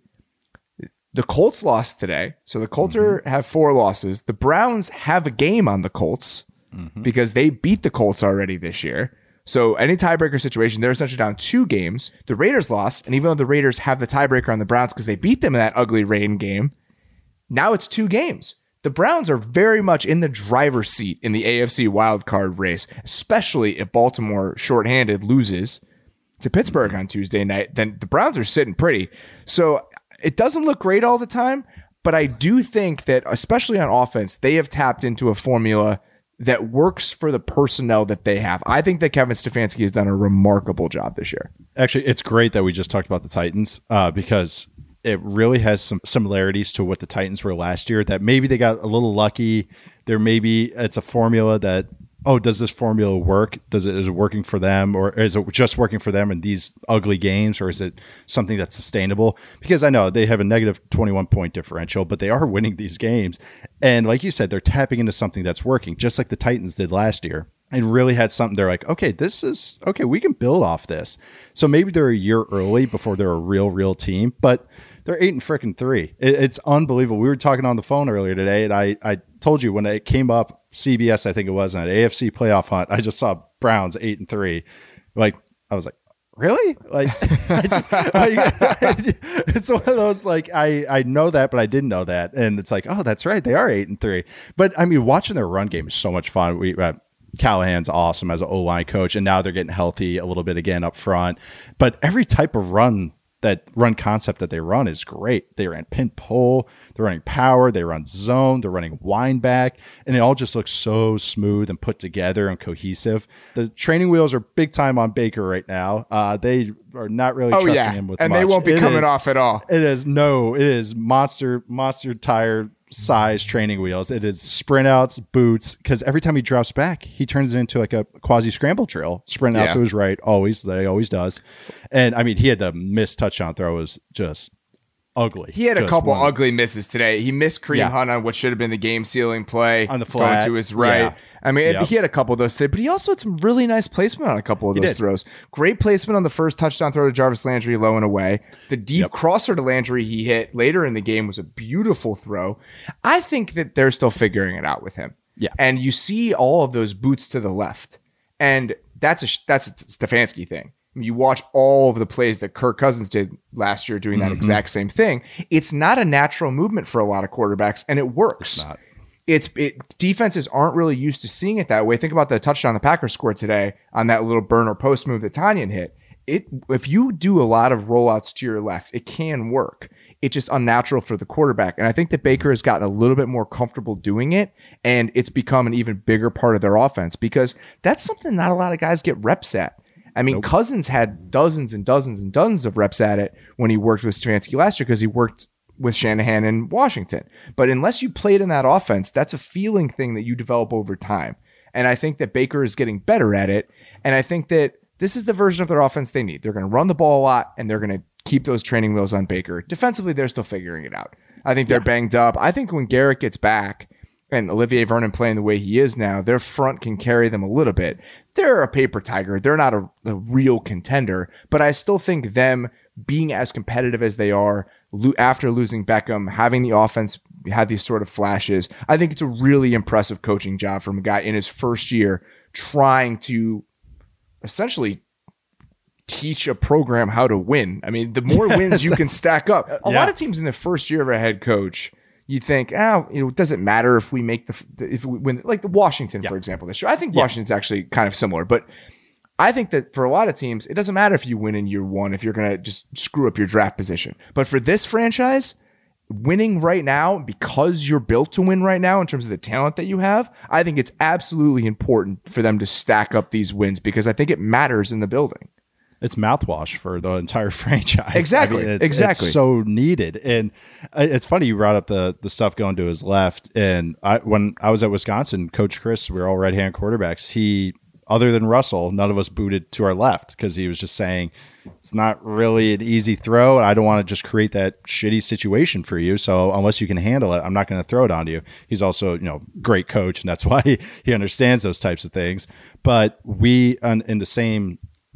Speaker 3: the Colts lost today. So the Colts mm-hmm. are, have four losses. The Browns have a game on the Colts mm-hmm. because they beat the Colts already this year. So any tiebreaker situation, they're essentially down two games. The Raiders lost. And even though the Raiders have the tiebreaker on the Browns because they beat them in that ugly rain game, now it's two games. The Browns are very much in the driver's seat in the A F C wildcard race, especially if Baltimore shorthanded loses to Pittsburgh on Tuesday night. Then the Browns are sitting pretty. So it doesn't look great all the time, but I do think that, especially on offense, they have tapped into a formula that works for the personnel that they have. I think that Kevin Stefanski has done a remarkable job this year.
Speaker 4: Actually, it's great that we just talked about the Titans uh, because it really has some similarities to what the Titans were last year, that maybe they got a little lucky. There maybe it's a formula that, oh, does this formula work? Does it is it working for them, or is it just working for them in these ugly games, or is it something that's sustainable? Because I know they have a negative twenty-one point differential, but they are winning these games. And like you said, they're tapping into something that's working, just like the Titans did last year. And really had something they're like, okay, this is okay, we can build off this. So maybe they're a year early before they're a real, real team, but they're eight and freaking three. It, it's unbelievable. We were talking on the phone earlier today, and I, I told you when it came up, C B S, I think it was, on an A F C playoff hunt, I just saw Browns eight and three. Like, I was like, really? Like, I just, I, it's one of those, like, I, I know that, but I didn't know that. And it's like, oh, that's right. They are eight and three. But I mean, watching their run game is so much fun. We, uh, Callahan's awesome as an O-line coach, and now they're getting healthy a little bit again up front. But every type of run, that run concept that they run is great. They ran pin pull, they're running power, they run zone, they're running wind back, and it all just looks so smooth and put together and cohesive. The training wheels are big time on Baker right now. Uh, they are not really
Speaker 3: oh,
Speaker 4: trusting
Speaker 3: yeah.
Speaker 4: him with
Speaker 3: and
Speaker 4: much.
Speaker 3: They won't be
Speaker 4: it
Speaker 3: coming
Speaker 4: is,
Speaker 3: off at all.
Speaker 4: It is no, it is monster, monster tire size training wheels. It is sprint outs, boots, because every time he drops back, he turns it into like a quasi scramble drill. Sprint out
Speaker 3: yeah.
Speaker 4: to his right, always, that he always does. And I mean, he had the missed touchdown throw was just ugly.
Speaker 3: He had
Speaker 4: just
Speaker 3: a couple
Speaker 4: one.
Speaker 3: ugly misses today. He missed Kareem
Speaker 4: yeah.
Speaker 3: Hunt on what should have been the game sealing play
Speaker 4: on the flat
Speaker 3: going to his right.
Speaker 4: Yeah.
Speaker 3: I mean,
Speaker 4: yep.
Speaker 3: he had a couple of those today, but he also had some really nice placement on a couple of
Speaker 4: he
Speaker 3: those
Speaker 4: did.
Speaker 3: throws. Great placement on the first touchdown throw to Jarvis Landry, low and away. The deep
Speaker 4: Yep.
Speaker 3: crosser to Landry he hit later in the game was a beautiful throw. I think that they're still figuring it out with him.
Speaker 4: Yeah.
Speaker 3: And you see all of those boots to the left, and that's a that's a Stefanski thing. I mean, you watch all of the plays that Kirk Cousins did last year doing that
Speaker 4: Mm-hmm.
Speaker 3: exact same thing. It's not a natural movement for a lot of quarterbacks, and it works.
Speaker 4: It's not.
Speaker 3: It's it, defenses aren't really used to seeing it that way. Think about the touchdown the Packers scored today on that little burner post move that Tanyan hit. It if you do a lot of rollouts to your left, it can work. It's just unnatural for the quarterback. And I think that Baker has gotten a little bit more comfortable doing it, and it's become an even bigger part of their offense because that's something not a lot of guys get reps at. I mean, nope. Cousins had dozens and dozens and dozens of reps at it when he worked with Stefanski last year because he worked with Shanahan in Washington. But unless you played in that offense, that's a feeling thing that you develop over time. And I think that Baker is getting better at it. And I think that this is the version of their offense they need. They're going to run the ball a lot, and they're going to keep those training wheels on Baker. Defensively, they're still figuring it out. I think they're yeah. banged up. I think when Garrett gets back and Olivier Vernon playing the way he is now, their front can carry them a little bit. They're a paper tiger. They're not a, a real contender, but I still think them being as competitive as they are lo- after losing Beckham, having the offense had these sort of flashes, I think it's a really impressive coaching job from a guy in his first year trying to essentially teach a program how to win. I mean, the more wins you can stack up. A yeah. lot of teams in the first year of a head coach, you think, oh, you know, it doesn't matter if we make the, if we win, like the Washington, yeah. for example, this year. I think yeah. Washington's actually kind of similar, but I think that for a lot of teams, it doesn't matter if you win in year one, if you're going to just screw up your draft position. But for this franchise, winning right now, because you're built to win right now in terms of the talent that you have, I think it's absolutely important for them to stack up these wins because I think it matters in the building.
Speaker 4: it's mouthwash for the entire franchise.
Speaker 3: Exactly.
Speaker 4: I mean, it's,
Speaker 3: exactly.
Speaker 4: It's so needed. And it's funny you brought up the the stuff going to his left. And I, when I was at Wisconsin, Coach Chris, we were all right hand quarterbacks. He, other than Russell, none of us booted to our left because he was just saying it's not really an easy throw. I don't want to just create that shitty situation for you. So unless you can handle it, I'm not going to throw it onto you. He's also, you know, great coach, and that's why he, he understands those types of things. But we, on, in the same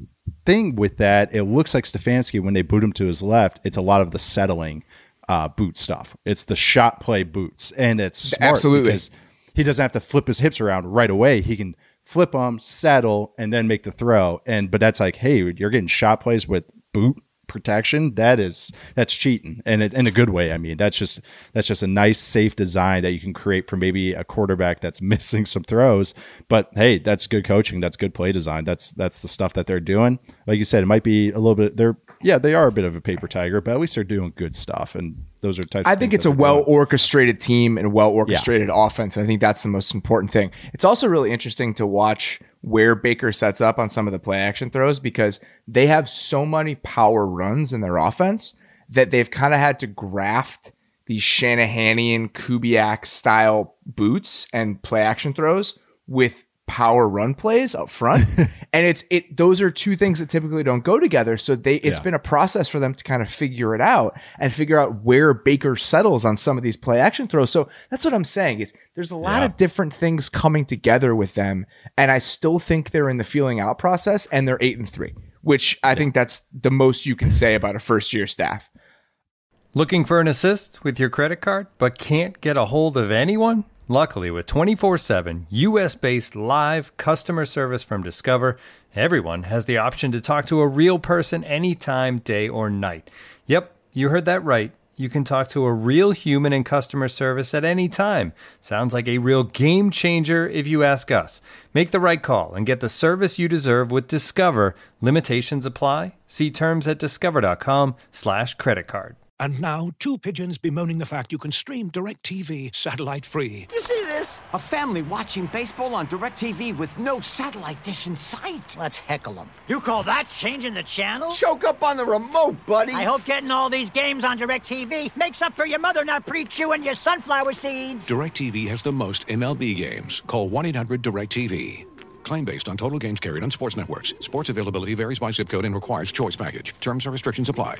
Speaker 4: thing with that, it looks like Stefanski, when they boot him to his left, it's a lot of the settling uh, boot stuff. It's the shot play boots, and it's smart
Speaker 3: Absolutely.
Speaker 4: because he doesn't have to flip his hips around right away. He can flip them, settle, and then make the throw. And but that's like, hey, you're getting shot plays with boot protection. That is that's cheating, and it, in a good way. I mean, that's just that's just a nice, safe design that you can create for maybe a quarterback that's missing some throws. But hey, that's good coaching. That's good play design. That's that's the stuff that they're doing. Like you said, it might be a little bit. They're yeah, they are a bit of a paper tiger, but at least they're doing good stuff. And those are types.
Speaker 3: I
Speaker 4: of
Speaker 3: think
Speaker 4: things
Speaker 3: it's a
Speaker 4: that they're
Speaker 3: well
Speaker 4: doing.
Speaker 3: orchestrated team and well orchestrated yeah. offense. And I think that's the most important thing. It's also really interesting to watch where Baker sets up on some of the play action throws because they have so many power runs in their offense that they've kind of had to graft these Shanahanian Kubiak style boots and play action throws with power run plays up front. And it's it those are two things that typically don't go together. So they it's
Speaker 4: Yeah.
Speaker 3: been a process for them to kind of figure it out and figure out where Baker settles on some of these play action throws. So that's what I'm saying. It's there's a lot
Speaker 4: Yeah.
Speaker 3: of different things coming together with them. And I still think they're in the feeling out process, and they're eight and three, which I think that's the most you can say about a first year staff.
Speaker 6: Looking for an assist with your credit card, but can't get a hold of anyone? Luckily, with twenty-four seven U S-based live customer service from Discover, everyone has the option to talk to a real person anytime, day or night. Yep, you heard that right. You can talk to a real human in customer service at any time. Sounds like a real game changer if you ask us. Make the right call and get the service you deserve with Discover. Limitations apply. See terms at discover.com slash credit card.
Speaker 7: And now, two pigeons bemoaning the fact you can stream DirecTV satellite-free.
Speaker 8: You see this? A family watching baseball on DirecTV with no satellite dish in sight.
Speaker 9: Let's heckle them. You call that changing the channel?
Speaker 8: Choke up on the remote, buddy.
Speaker 9: I hope getting all these games on DirecTV makes up for your mother not pre-chewing your sunflower seeds.
Speaker 7: DirecTV has the most M L B games. Call one eight hundred direct T V. Claim based on total games carried on sports networks. Sports availability varies by zip code and requires choice package. Terms and restrictions apply.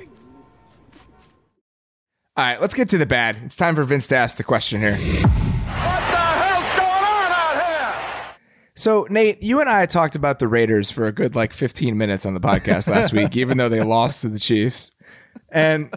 Speaker 3: All right, let's get to the bad. It's time for Vince to ask the question here.
Speaker 5: What the hell's going on out here?
Speaker 3: So, Nate, you and I talked about the Raiders for a good like fifteen minutes on the podcast last week, even though they lost to the Chiefs. And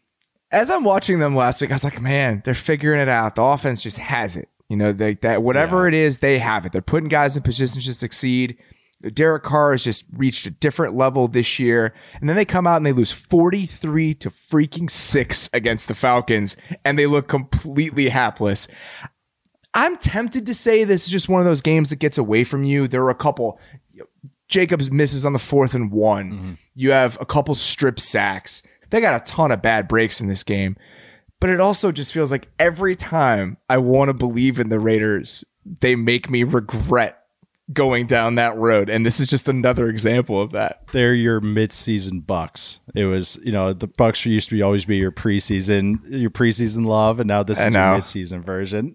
Speaker 3: as I'm watching them last week, I was like, man, they're figuring it out. The offense just has it. You know, they, that whatever
Speaker 4: Yeah.
Speaker 3: it is, they have it. They're putting guys in positions to succeed. Derek Carr has just reached a different level this year. And then they come out and they lose forty-three to freaking six against the Falcons, and they look completely hapless. I'm tempted to say this is just one of those games that gets away from you. There were a couple. Jacobs misses on the fourth and one. Mm-hmm. You have a couple strip sacks. They got a ton of bad breaks in this game. But it also just feels like every time I want to believe in the Raiders, they make me regret going down that road. And this is just another example of that.
Speaker 4: They're your mid-season Bucks. It was, you know, the Bucks used to be always be your preseason, your preseason love, and now this is your mid-season version.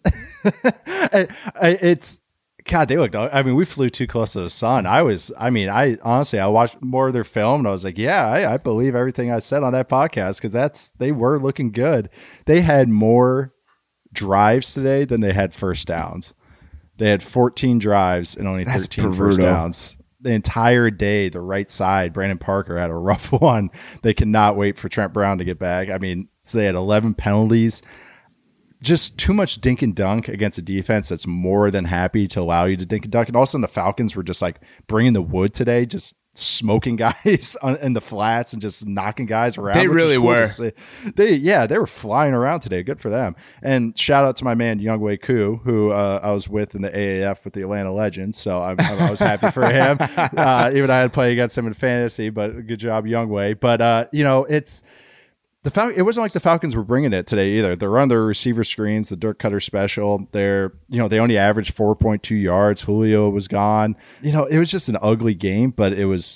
Speaker 4: I, I, it's God. They looked. I mean, we flew too close to the sun. I was. I mean, I honestly, I watched more of their film, and I was like, yeah, I, I believe everything I said on that podcast because that's they were looking good. They had more drives today than they had first downs. They had fourteen drives and only
Speaker 3: That's
Speaker 4: thirteen
Speaker 3: brutal.
Speaker 4: first downs. The entire day, the right side, Brandon Parker had a rough one. They cannot wait for Trent Brown to get back. I mean, so they had eleven penalties. Just too much dink and dunk against a defense that's more than happy to allow you to dink and dunk. And all of a sudden, the Falcons were just like bringing the wood today, just smoking guys on, in the flats and just knocking guys around.
Speaker 3: They
Speaker 4: which is
Speaker 3: really
Speaker 4: cool
Speaker 3: were.
Speaker 4: to see. They, yeah, they were flying around today. Good for them. And shout out to my man Younghoe Koo, who uh, I was with in the A A F with the Atlanta Legends. So I'm, I was happy for him. Uh, even I had to play against him in fantasy, but good job, Younghoe. But uh, you know, it's. The Fal- it wasn't like the Falcons were bringing it today either. They're on their receiver screens, the Dirk Cutter special. They're, you know, they only averaged four point two yards. Julio was gone. You know, it was just an ugly game, but it was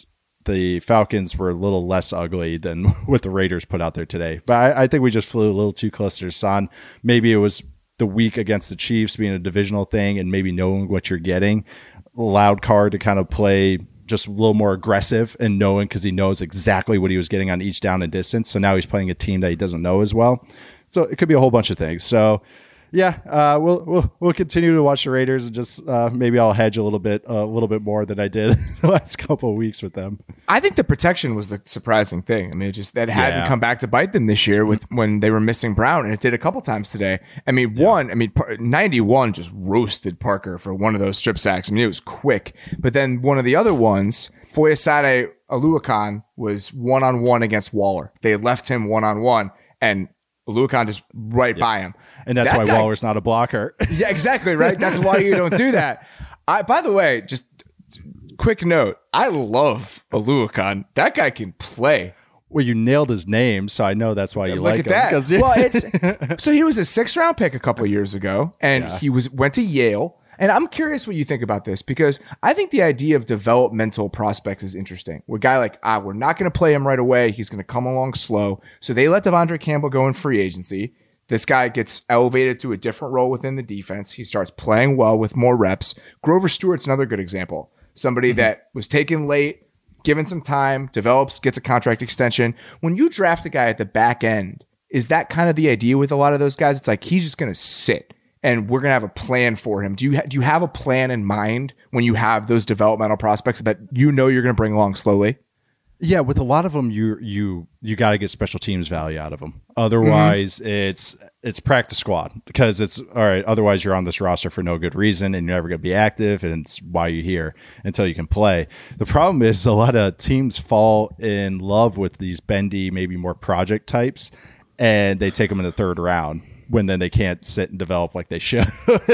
Speaker 4: the Falcons were a little less ugly than what the Raiders put out there today. But I, I think we just flew a little too close to the sun. Maybe it was the week against the Chiefs being a divisional thing and maybe knowing what you're getting. Allowed Carr to kind of play just a little more aggressive and knowing because he knows exactly what he was getting on each down and distance. So now he's playing a team that he doesn't know as well. So it could be a whole bunch of things. So yeah, uh, we'll we'll we'll continue to watch the Raiders and just uh, maybe I'll hedge a little bit a little bit more than I did the last couple of weeks with them.
Speaker 3: I think the protection was the surprising thing. I mean, it just that hadn't
Speaker 4: Yeah.
Speaker 3: come back to bite them this year with when they were missing Brown, and it did a couple times today. I mean, one, I mean, Par- ninety-one just roasted Parker for one of those strip sacks. I mean, it was quick, but then one of the other ones, Foyesade Oluokun was one on one against Waller. They had left him one on one, and Oluokun just right by him.
Speaker 4: And that's
Speaker 3: That
Speaker 4: why
Speaker 3: guy-
Speaker 4: Waller's not a blocker.
Speaker 3: Yeah, exactly, right? That's why you don't do that. I, by the way, just quick note, I love Oluokun. That guy can play.
Speaker 4: Well, you nailed his name, so I know that's why you
Speaker 3: Look
Speaker 4: like
Speaker 3: at
Speaker 4: him.
Speaker 3: that.
Speaker 4: 'cause-
Speaker 3: Well, it's so he was a sixth round pick a couple of years ago, and
Speaker 4: Yeah.
Speaker 3: he was went to Yale. And I'm curious what you think about this because I think the idea of developmental prospects is interesting. With a guy like, ah, we're not going to play him right away. He's going to come along slow. So they let Devondre Campbell go in free agency. This guy gets elevated to a different role within the defense. He starts playing well with more reps. Grover Stewart's another good example. Somebody
Speaker 4: Mm-hmm.
Speaker 3: that was taken late, given some time, develops, gets a contract extension. When you draft a guy at the back end, is that kind of the idea with a lot of those guys? It's like he's just going to sit and we're going to have a plan for him. Do you ha- do you have a plan in mind when you have those developmental prospects that you know you're going to bring along slowly?
Speaker 4: Yeah, with a lot of them, you you you got to get special teams value out of them. Otherwise,
Speaker 3: Mm-hmm.
Speaker 4: it's it's practice squad because it's all right. Otherwise, you're on this roster for no good reason, and you're never going to be active. And it's why you're here until you can play. The problem is a lot of teams fall in love with these bendy, maybe more project types, and they take them in the third round. When then they can't sit and develop like they should.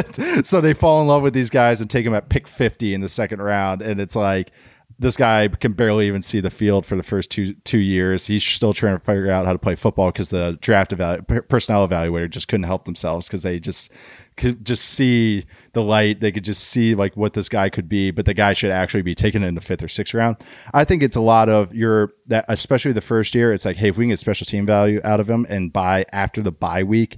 Speaker 4: So they fall in love with these guys and take them at pick fifty in the second round. And it's like, this guy can barely even see the field for the first two two years. He's still trying to figure out how to play football because the draft evalu- personnel evaluator just couldn't help themselves because they just could just see the light. They could just see like what this guy could be, but the guy should actually be taken in the fifth or sixth round. I think it's a lot of your that, especially the first year. It's like, hey, if we can get special team value out of him and by after the bye week,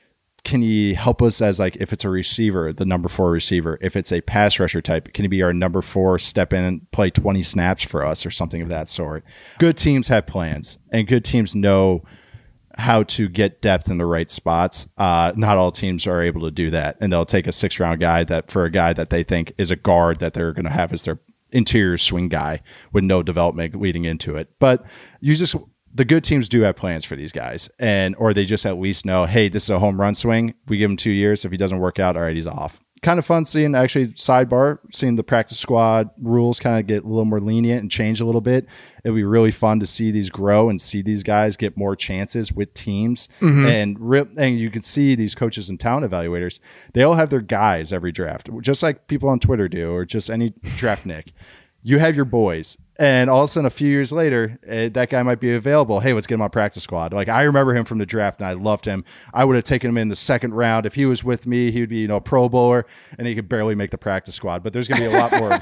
Speaker 4: can he help us as like if it's a receiver, the number four receiver, if it's a pass rusher type, can he be our number four, step in and play twenty snaps for us or something of that sort? Good teams have plans and good teams know how to get depth in the right spots. Uh, not all teams are able to do that. And they'll take a six round guy that for a guy that they think is a guard that they're going to have as their interior swing guy with no development leading into it. But you just, the good teams do have plans for these guys, and or they just at least know, hey, this is a home run swing. We give him two years. If he doesn't work out, all right, he's off. Kind of fun seeing actually sidebar, seeing the practice squad rules kind of get a little more lenient and change a little bit. It'll be really fun to see these grow and see these guys get more chances with teams. Mm-hmm. And re- and you can see these coaches and talent evaluators, they all have their guys every draft, just like people on Twitter do, or just any draft Nick. You have your boys, and all of a sudden, a few years later, uh, that guy might be available. Hey, let's get him on practice squad. Like, I remember him from the draft, and I loved him. I would have taken him in the second round. If he was with me, he would be, you know, a Pro Bowler, and he could barely make the practice squad. But there's going to be a lot more of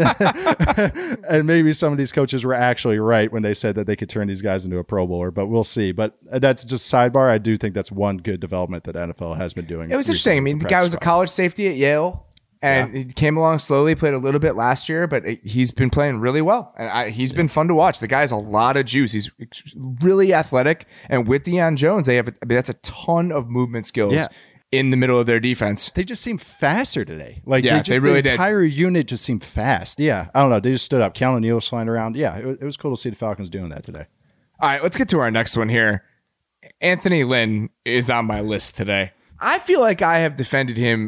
Speaker 4: that. And maybe some of these coaches were actually right when they said that they could turn these guys into a Pro Bowler, but we'll see. But that's just sidebar. I do think that's one good development that N F L has been doing.
Speaker 3: It was interesting. I mean, the guy was a college safety at Yale. And yeah. He came along slowly, played a little bit last year, but he's been playing really well. And I, he's yeah. been fun to watch. The guy has a lot of juice. He's really athletic. And with Deion Jones, they have a, I mean, that's a ton of movement skills yeah. in the middle of their defense.
Speaker 4: They just seem faster today. Like
Speaker 3: yeah,
Speaker 4: they, just,
Speaker 3: they really
Speaker 4: the entire
Speaker 3: did.
Speaker 4: unit just seemed fast. Yeah, I don't know. They just stood up. Keanu Neal was flying around. Yeah, it, it was cool to see the Falcons doing that today.
Speaker 3: All right, let's get to our next one here. Anthony Lynn is on my list today. I feel like I have defended him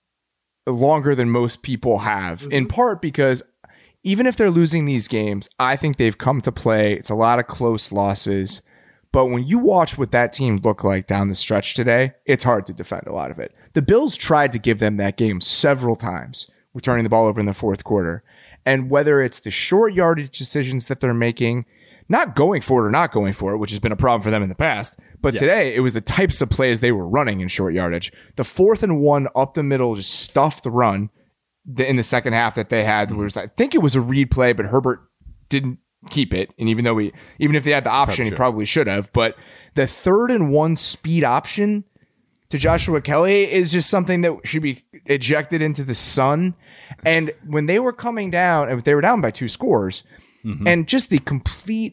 Speaker 3: longer than most people have, mm-hmm. in part because even if they're losing these games, I think they've come to play. It's a lot of close losses. But when you watch what that team looked like down the stretch today, it's hard to defend a lot of it. The Bills tried to give them that game several times, returning the ball over in the fourth quarter. And whether it's the short yardage decisions that they're making, not going for it or not going for it, which has been a problem for them in the past. But yes. Today, it was the types of plays they were running in short yardage. The fourth and one up the middle, just stuffed the run in the second half that they had. Mm-hmm. Was, I think it was a read play, but Herbert didn't keep it. And even though we, even if they had the option,
Speaker 4: Probably
Speaker 3: he probably should have. But the third and one speed option to Joshua Kelly is just something that should be ejected into the sun. And when they were coming down, and they were down by two scores, mm-hmm. and just the complete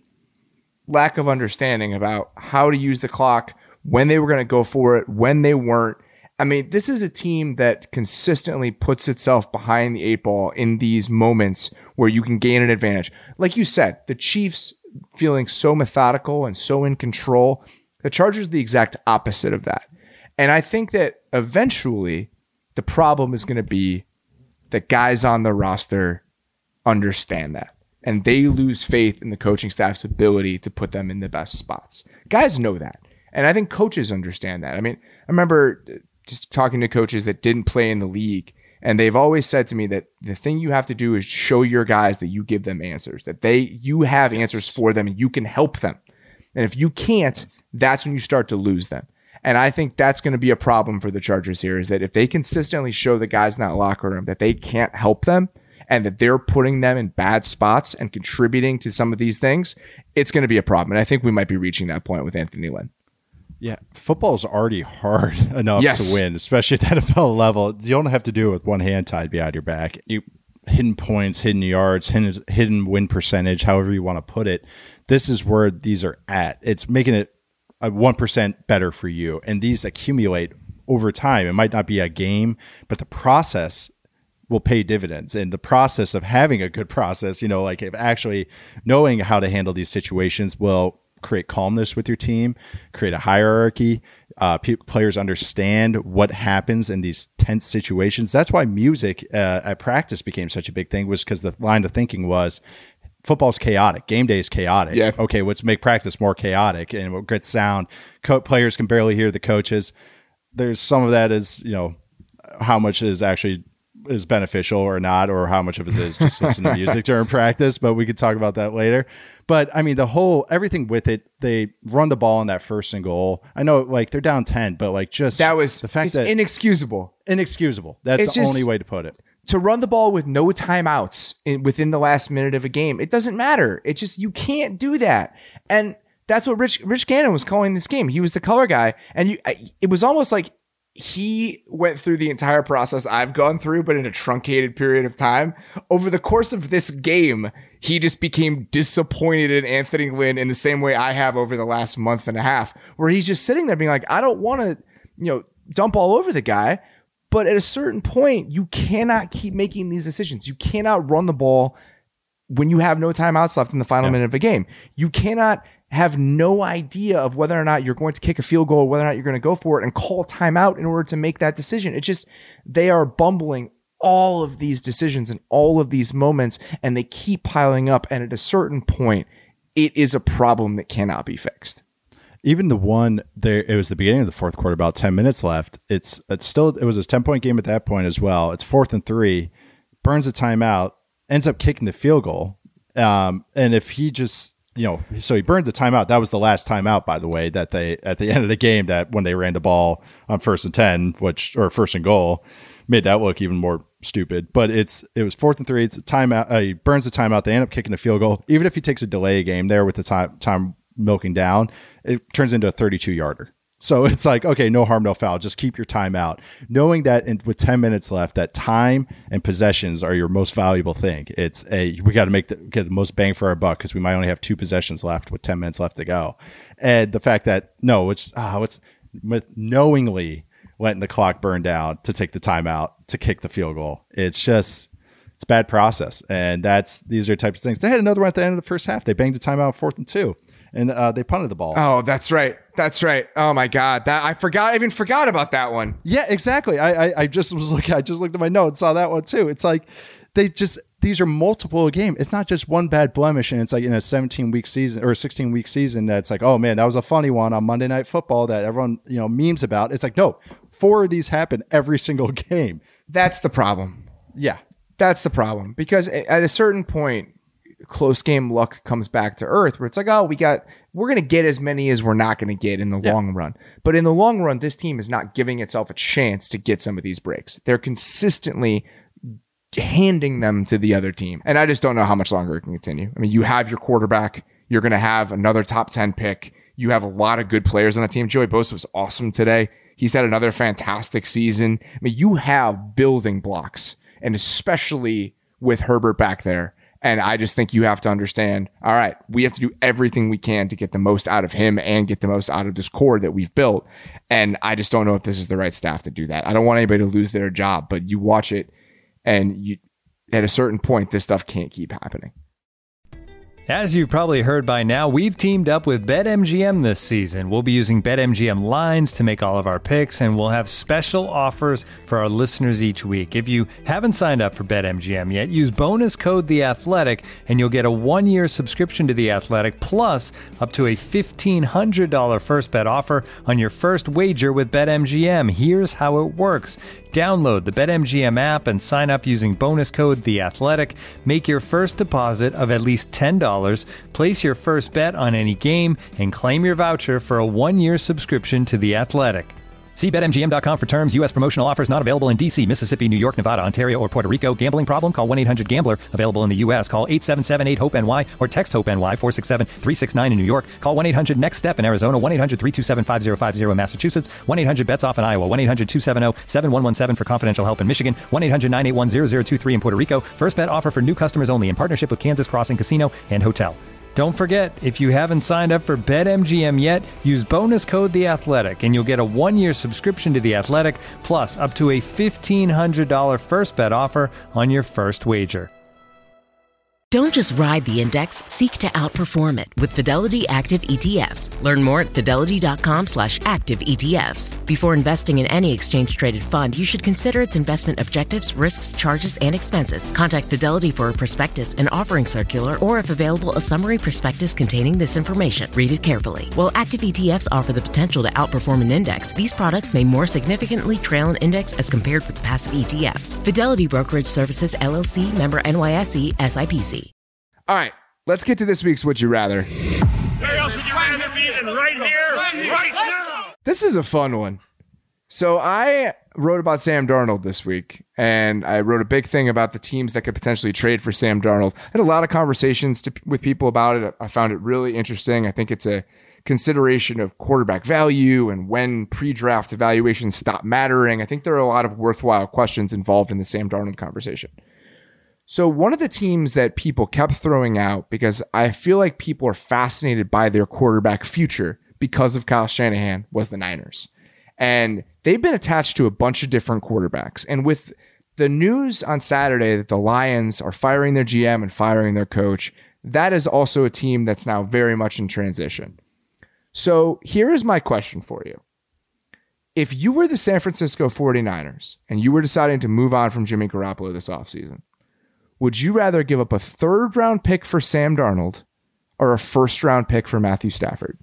Speaker 3: lack of understanding about how to use the clock, when they were going to go for it, when they weren't. I mean, this is a team that consistently puts itself behind the eight ball in these moments where you can gain an advantage. Like you said, the Chiefs feeling so methodical and so in control. The Chargers are the exact opposite of that. And I think that eventually the problem is going to be that guys on the roster understand that. And they lose faith in the coaching staff's ability to put them in the best spots. Guys know that. And I think coaches understand that. I mean, I remember just talking to coaches that didn't play in the league, and they've always said to me that the thing you have to do is show your guys that you give them answers, that they you have answers for them and you can help them. And if you can't, that's when you start to lose them. And I think that's going to be a problem for the Chargers here, is that if they consistently show the guys in that locker room that they can't help them and that they're putting them in bad spots and contributing to some of these things, it's going to be a problem. And I think we might be reaching that point with Anthony Lynn.
Speaker 4: Yeah, football's already hard enough
Speaker 3: yes.
Speaker 4: to win, especially at the N F L level. You don't have to do it with one hand tied behind your back. You hidden points, hidden yards, hidden, hidden win percentage, however you want to put it. This is where these are at. It's making it a one percent better for you. And these accumulate over time. It might not be a game, but the process will pay dividends. And the process of having a good process, you know, like if actually knowing how to handle these situations will create calmness with your team, create a hierarchy. Uh, pe- players understand what happens in these tense situations. That's why music uh, at practice became such a big thing, was because the line of thinking was football's chaotic. Game day is chaotic.
Speaker 3: Yeah.
Speaker 4: Okay, let's make practice more chaotic and we'll get sound. Co- players can barely hear the coaches. There's some of that is, you know, how much is actually is beneficial or not, or how much of it is just listen to music during practice, but we could talk about that later. But I mean, the whole, everything with it, they run the ball on that first and goal. I know like they're down ten, but like just
Speaker 3: that was
Speaker 4: the fact that
Speaker 3: inexcusable,
Speaker 4: inexcusable. That's
Speaker 3: it's
Speaker 4: the
Speaker 3: just,
Speaker 4: only way to put it.
Speaker 3: To run the ball with no timeouts in, within the last minute of a game, it doesn't matter. It just, you can't do that. And that's what Rich, Rich Gannon was calling this game. He was the color guy. And you, it was almost like he went through the entire process I've gone through, but in a truncated period of time. Over the course of this game, he just became disappointed in Anthony Lynn in the same way I have over the last month and a half, where he's just sitting there being like, I don't want to, you know, dump all over the guy. But at a certain point, you cannot keep making these decisions. You cannot run the ball when you have no timeouts left in the final yeah. minute of a game. You cannot have no idea of whether or not you're going to kick a field goal, or whether or not you're going to go for it and call timeout in order to make that decision. It's just, they are bumbling all of these decisions and all of these moments, and they keep piling up. And at a certain point, it is a problem that cannot be fixed.
Speaker 4: Even the one there, it was the beginning of the fourth quarter, about ten minutes left. It's it's still, it was a ten point game at that point as well. It's fourth and three, burns a timeout, ends up kicking the field goal. Um, and if he just, you know, so he burned the timeout. That was the last timeout, by the way, that they, at the end of the game, that when they ran the ball on first and ten, which, or first and goal, made that look even more stupid. But it's, it was fourth and three. It's a timeout. Uh, he burns the timeout. They end up kicking the field goal. Even if he takes a delay game there with the time, time milking down, it turns into a thirty-two yarder. So it's like, okay, no harm, no foul. Just keep your time out. Knowing that in, with ten minutes left, that time and possessions are your most valuable thing. It's a, we got to make the, get the most bang for our buck, because we might only have two possessions left with ten minutes left to go. And the fact that, no, it's, ah, it's with knowingly letting the clock burn down to take the timeout to kick the field goal. It's just, it's bad process. And that's, these are types of things. They had another one at the end of the first half. They banged a timeout fourth and two. And uh, they punted the ball.
Speaker 3: Oh, that's right. That's right. Oh my God, that I forgot. I even forgot about that one.
Speaker 4: Yeah, exactly. I, I, I just was looking. I just looked at my notes, saw that one too. It's like they just, these are multiple a game. It's not just one bad blemish, and it's like in a seventeen week season or a sixteen week season that's like, oh man, that was a funny one on Monday Night Football that everyone, you know, memes about. It's like, no, four of these happen every single game.
Speaker 3: That's the problem.
Speaker 4: Yeah,
Speaker 3: that's the problem, because at a certain point, close game luck comes back to earth, where it's like, oh, we got, we're going to get as many as we're not going to get in the yeah. long run. But in the long run, this team is not giving itself a chance to get some of these breaks. They're consistently handing them to the other team. And I just don't know how much longer it can continue. I mean, you have your quarterback. You're going to have another top ten pick. You have a lot of good players on the team. Joey Bosa was awesome today. He's had another fantastic season. I mean, you have building blocks, and especially with Herbert back there. And I just think you have to understand, all right, we have to do everything we can to get the most out of him and get the most out of this core that we've built. And I just don't know if this is the right staff to do that. I don't want anybody to lose their job, but you watch it and you, at a certain point, this stuff can't keep happening.
Speaker 6: As you've probably heard by now, we've teamed up with BetMGM this season. We'll be using BetMGM lines to make all of our picks, and we'll have special offers for our listeners each week. If you haven't signed up for BetMGM yet, use bonus code The Athletic, and you'll get a one-year subscription to The Athletic, plus up to a fifteen hundred dollars first bet offer on your first wager with BetMGM. Here's how it works. Download the BetMGM app and sign up using bonus code The Athletic. Make your first deposit of at least ten dollars. Place your first bet on any game and claim your voucher for a one-year subscription to The Athletic. See Bet M G M dot com for terms. U S promotional offers not available in D C, Mississippi, New York, Nevada, Ontario, or Puerto Rico. Gambling problem? Call one eight hundred gambler. Available in the U S. Call eight seven seven eight hope N Y or text HOPE-NY four six seven three six nine in New York. Call one eight hundred next step in Arizona. one eight hundred three two seven five zero five zero in Massachusetts. one eight hundred bets off in Iowa. one eight hundred two seven zero seven one one seven for confidential help in Michigan. one eight hundred nine eight one zero zero two three in Puerto Rico. First bet offer for new customers only in partnership with Kansas Crossing Casino and Hotel. Don't forget, if you haven't signed up for BetMGM yet, use bonus code The Athletic, and you'll get a one-year subscription to The Athletic, plus up to a fifteen hundred dollars first bet offer on your first wager.
Speaker 10: Don't just ride the index, seek to outperform it with Fidelity Active E T Fs. Learn more at fidelity.com slash active ETFs. Before investing in any exchange-traded fund, you should consider its investment objectives, risks, charges, and expenses. Contact Fidelity for a prospectus, an offering circular, or if available, a summary prospectus containing this information. Read it carefully. While active E T Fs offer the potential to outperform an index, these products may more significantly trail an index as compared with passive E T Fs. Fidelity Brokerage Services, L L C, member N Y S E, S I P C.
Speaker 3: All right, let's get to this week's Would You Rather.
Speaker 5: Where else would you rather be than right here, right now?
Speaker 3: This is a fun one. So I wrote about Sam Darnold this week, and I wrote a big thing about the teams that could potentially trade for Sam Darnold. I had a lot of conversations to, with people about it. I found it really interesting. I think it's a consideration of quarterback value and when pre-draft evaluations stop mattering. I think there are a lot of worthwhile questions involved in the Sam Darnold conversation. So one of the teams that people kept throwing out, because I feel like people are fascinated by their quarterback future because of Kyle Shanahan, was the Niners. And they've been attached to a bunch of different quarterbacks. And with the news on Saturday that the Lions are firing their G M and firing their coach, that is also a team that's now very much in transition. So here is my question for you. If you were the San Francisco forty-niners and you were deciding to move on from Jimmy Garoppolo this offseason, would you rather give up a third round pick for Sam Darnold or a first round pick for Matthew Stafford?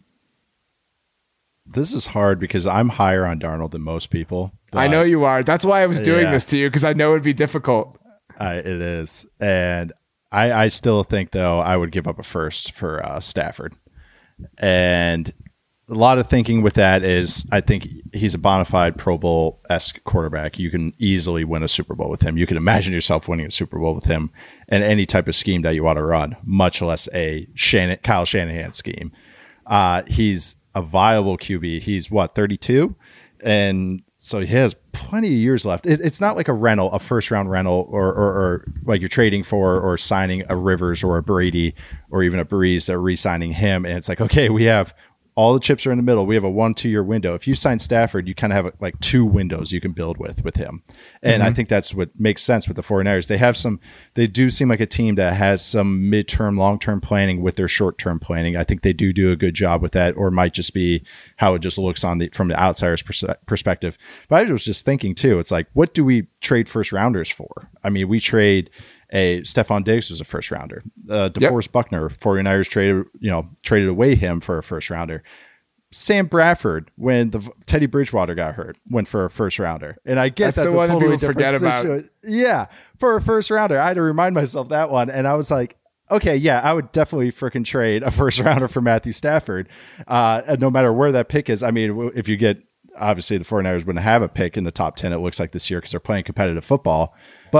Speaker 4: This is hard because I'm higher on Darnold than most people.
Speaker 3: I know you are. That's why I was doing
Speaker 4: yeah.
Speaker 3: this to you, because I know it'd be difficult.
Speaker 4: Uh, it is. And I, I still think, though, I would give up a first for uh, Stafford. And a lot of thinking with that is I think he's a bona fide Pro Bowl-esque quarterback. You can easily win a Super Bowl with him. You can imagine yourself winning a Super Bowl with him and any type of scheme that you want to run, much less a Shannon, Kyle Shanahan scheme. Uh, he's a viable Q B. He's, what, thirty-two? And so he has plenty of years left. It, it's not like a rental, a first-round rental, or, or, or like you're trading for or signing a Rivers or a Brady or even a Breeze that are re-signing him. And it's like, okay, we have – all the chips are in the middle. We have a one, two year window. If you sign Stafford, you kind of have like two windows you can build with with him. And mm-hmm. I think that's what makes sense with the forty-niners. They have some, they do seem like a team that has some midterm, long-term planning with their short-term planning. I think they do do a good job with that, or it might just be how it just looks on the, from the outsider's pers- perspective. But I was just thinking too, it's like, what do we trade first rounders for? I mean, we trade a Stephon Diggs was a first rounder. Uh, DeForest yep. Buckner, forty-niners traded, you know, traded away him for a first rounder. Sam Bradford, when the Teddy Bridgewater got hurt, went for a first rounder. And I get
Speaker 3: that's, that's
Speaker 4: the
Speaker 3: one
Speaker 4: totally
Speaker 3: that people forget
Speaker 4: situation.
Speaker 3: about.
Speaker 4: Yeah, for a first rounder, I had to remind myself that one, and I was like, okay, yeah, I would definitely freaking trade a first rounder for Matthew Stafford, uh, and no matter where that pick is. I mean, if you get, obviously the forty-niners wouldn't have a pick in the top ten, it looks like this year, because they're playing competitive football, but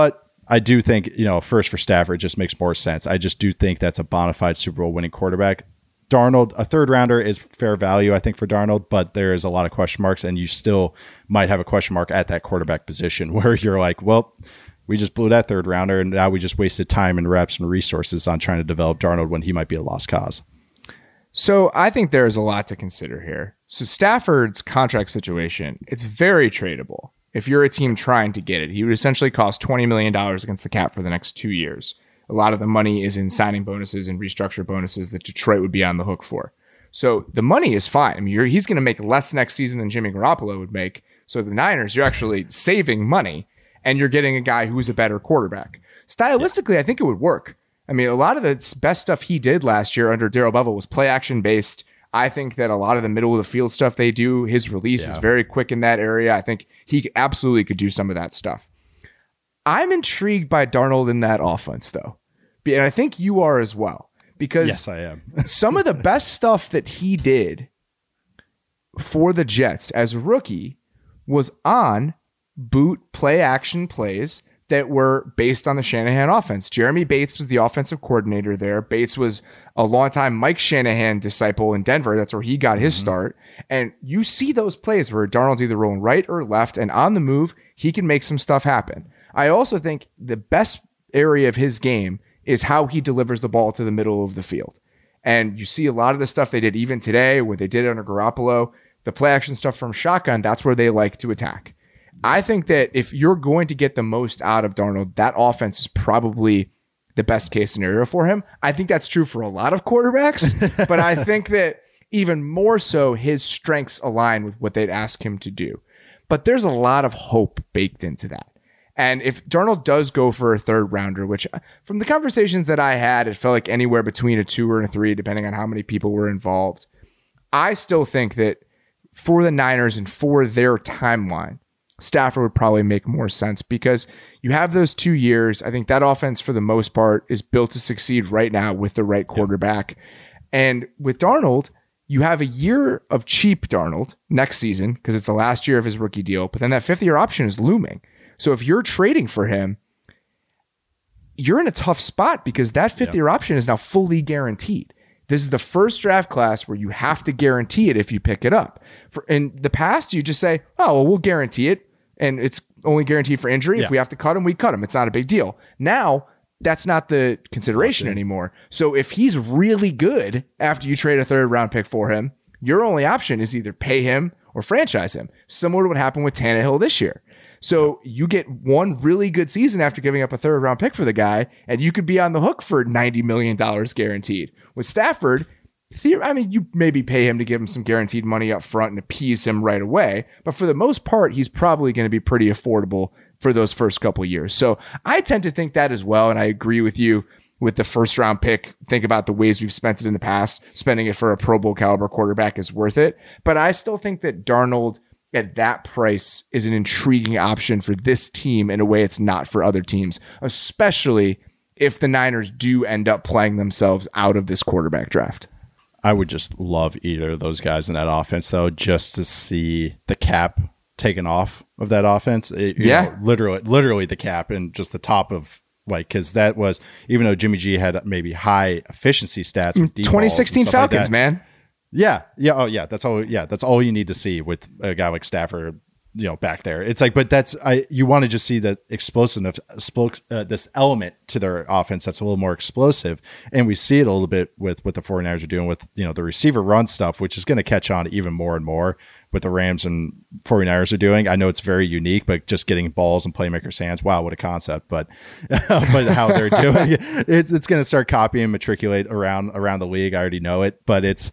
Speaker 4: I do think, you know, first for Stafford, it just makes more sense. I just do think that's a bona fide Super Bowl winning quarterback. Darnold, a third rounder is fair value, I think, for Darnold, but there is a lot of question marks, and you still might have a question mark at that quarterback position where you're like, well, we just blew that third rounder, and now we just wasted time and reps and resources on trying to develop Darnold when he might be a lost cause.
Speaker 3: So I think there's a lot to consider here. So Stafford's contract situation, it's very tradable. If you're a team trying to get it, he would essentially cost twenty million dollars against the cap for the next two years. A lot of the money is in signing bonuses and restructure bonuses that Detroit would be on the hook for. So the money is fine. I mean, you're, he's going to make less next season than Jimmy Garoppolo would make. So the Niners, you're actually saving money, and you're getting a guy who's a better quarterback. Stylistically, yeah. I think it would work. I mean, a lot of the best stuff he did last year under Darrell Bevell was play action based. I think that a lot of the middle of the field stuff they do, his release yeah. is very quick in that area. I think he absolutely could do some of that stuff. I'm intrigued by Darnold in that offense, though. And I think you are as well. Because
Speaker 4: yes, I am.
Speaker 3: some of the best stuff that he did for the Jets as a rookie was on boot play action plays that were based on the Shanahan offense. Jeremy Bates was the offensive coordinator there. Bates was a longtime Mike Shanahan disciple in Denver. That's where he got his mm-hmm. start. And you see those plays where Darnold's either rolling right or left, and on the move, he can make some stuff happen. I also think the best area of his game is how he delivers the ball to the middle of the field. And you see a lot of the stuff they did even today, what they did under Garoppolo, the play action stuff from shotgun, that's where they like to attack. I think that if you're going to get the most out of Darnold, that offense is probably the best case scenario for him. I think that's true for a lot of quarterbacks, but I think that even more so, his strengths align with what they'd ask him to do. But there's a lot of hope baked into that. And if Darnold does go for a third rounder, which from the conversations that I had, it felt like anywhere between a two or a three, depending on how many people were involved. I still think that for the Niners and for their timeline, Stafford would probably make more sense because you have those two years. I think that offense, for the most part, is built to succeed right now with the right quarterback. Yep. And with Darnold, you have a year of cheap Darnold next season because it's the last year of his rookie deal, but then that fifth year option is looming. So if you're trading for him, you're in a tough spot because that fifth yep. year option is now fully guaranteed. This is the first draft class where you have to guarantee it if you pick it up. For in the past, you just say, oh, well, we'll guarantee it. And it's only guaranteed for injury. Yeah. If we have to cut him, we cut him. It's not a big deal. Now, that's not the consideration anymore. So if he's really good after you trade a third round pick for him, your only option is either pay him or franchise him, similar to what happened with Tannehill this year. So you get one really good season after giving up a third round pick for the guy, and you could be on the hook for ninety million dollars guaranteed. With Stafford, I mean, you maybe pay him to give him some guaranteed money up front and appease him right away. But for the most part, he's probably going to be pretty affordable for those first couple of years. So I tend to think that as well. And I agree with you with the first round pick. Think about the ways we've spent it in the past. Spending it for a Pro Bowl caliber quarterback is worth it. But I still think that Darnold at that price is an intriguing option for this team in a way it's not for other teams, especially if the Niners do end up playing themselves out of this quarterback draft.
Speaker 4: I would just love either of those guys in that offense, though, just to see the cap taken off of that offense. It, you yeah. know, literally, literally the cap and just the top of, like, because that was, even though Jimmy G had maybe high efficiency stats with
Speaker 3: twenty sixteen Falcons, like man.
Speaker 4: Yeah, yeah, oh yeah, that's all. Yeah, that's all you need to see with a guy like Stafford, you know, back there. It's like, but that's I. You want to just see that explosiveness, uh, this element to their offense that's a little more explosive, and we see it a little bit with what the 49ers are doing with, you know, the receiver run stuff, which is going to catch on even more and more with the Rams and 49ers are doing. I know it's very unique, but just getting balls in playmakers' hands, wow, what a concept! But but how they're doing it, it's going to start copying and matriculate around around the league. I already know it, but it's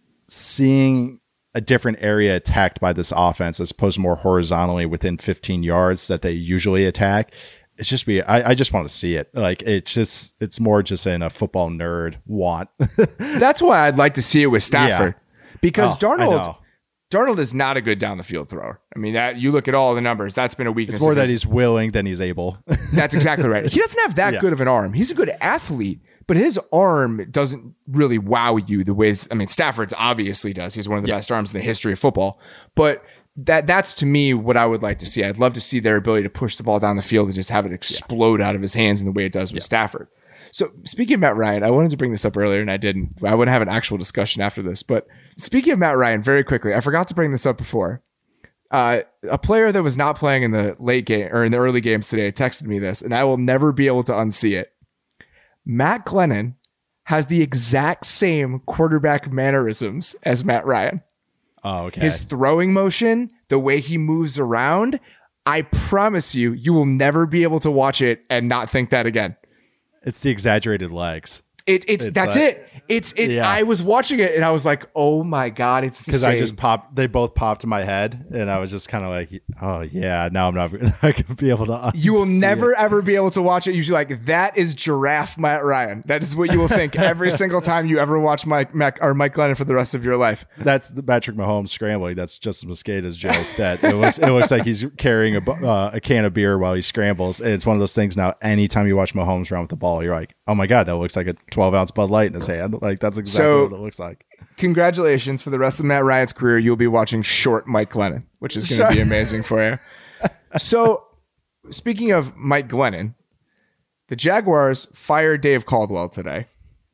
Speaker 4: seeing a different area attacked by this offense as opposed to more horizontally within fifteen yards that they usually attack. It's just be, I, I just want to see it. Like, it's just, it's more just in a football nerd want.
Speaker 3: That's why I'd like to see it with Stafford yeah. because
Speaker 4: oh,
Speaker 3: Darnold, Darnold is not a good down the field thrower. I mean, that you look at all the numbers, that's been a weakness.
Speaker 4: It's more that he's willing than he's able.
Speaker 3: That's exactly right. He doesn't have that yeah. good of an arm. He's a good athlete, but his arm doesn't really wow you the ways, I mean, Stafford's obviously does. He's one of the yeah. best arms in the history of football. But that that's to me what I would like to see. I'd love to see their ability to push the ball down the field and just have it explode yeah. out of his hands in the way it does with yeah. Stafford. So speaking of Matt Ryan, I wanted to bring this up earlier and I didn't. I want to have an actual discussion after this. But speaking of Matt Ryan, very quickly, I forgot to bring this up before. Uh, a player that was not playing in the late game or in the early games today texted me this, and I will never be able to unsee it. Matt Glennon has the exact same quarterback mannerisms as Matt Ryan.
Speaker 4: Oh, okay.
Speaker 3: His throwing motion, the way he moves around, I promise you, you will never be able to watch it and not think that again.
Speaker 4: It's the exaggerated legs.
Speaker 3: It, it's, it's that's like, it. It's it. Yeah. I was watching it and I was like, "Oh my god, it's the same." Because
Speaker 4: I just popped. They both popped in my head, and I was just kind of like, "Oh yeah." Now I'm not going to be able to.
Speaker 3: You will never
Speaker 4: it.
Speaker 3: ever be able to watch it. Usually, like that is giraffe Matt Ryan. That is what you will think every single time you ever watch Mike Mac or Mike Glennon for the rest of your life.
Speaker 4: That's the Patrick Mahomes scrambling. That's Justin Mosqueda's joke. That it looks it looks like he's carrying a uh, a can of beer while he scrambles. And it's one of those things. Now, anytime you watch Mahomes run with the ball, you're like, "Oh my god, that looks like a twelve ounce Bud Light in his hand." Like that's exactly so, what it looks like.
Speaker 3: Congratulations for the rest of Matt Ryan's career. You'll be watching short Mike Glennon, which is going to be amazing for you. So, speaking of Mike Glennon, the Jaguars fired Dave Caldwell today.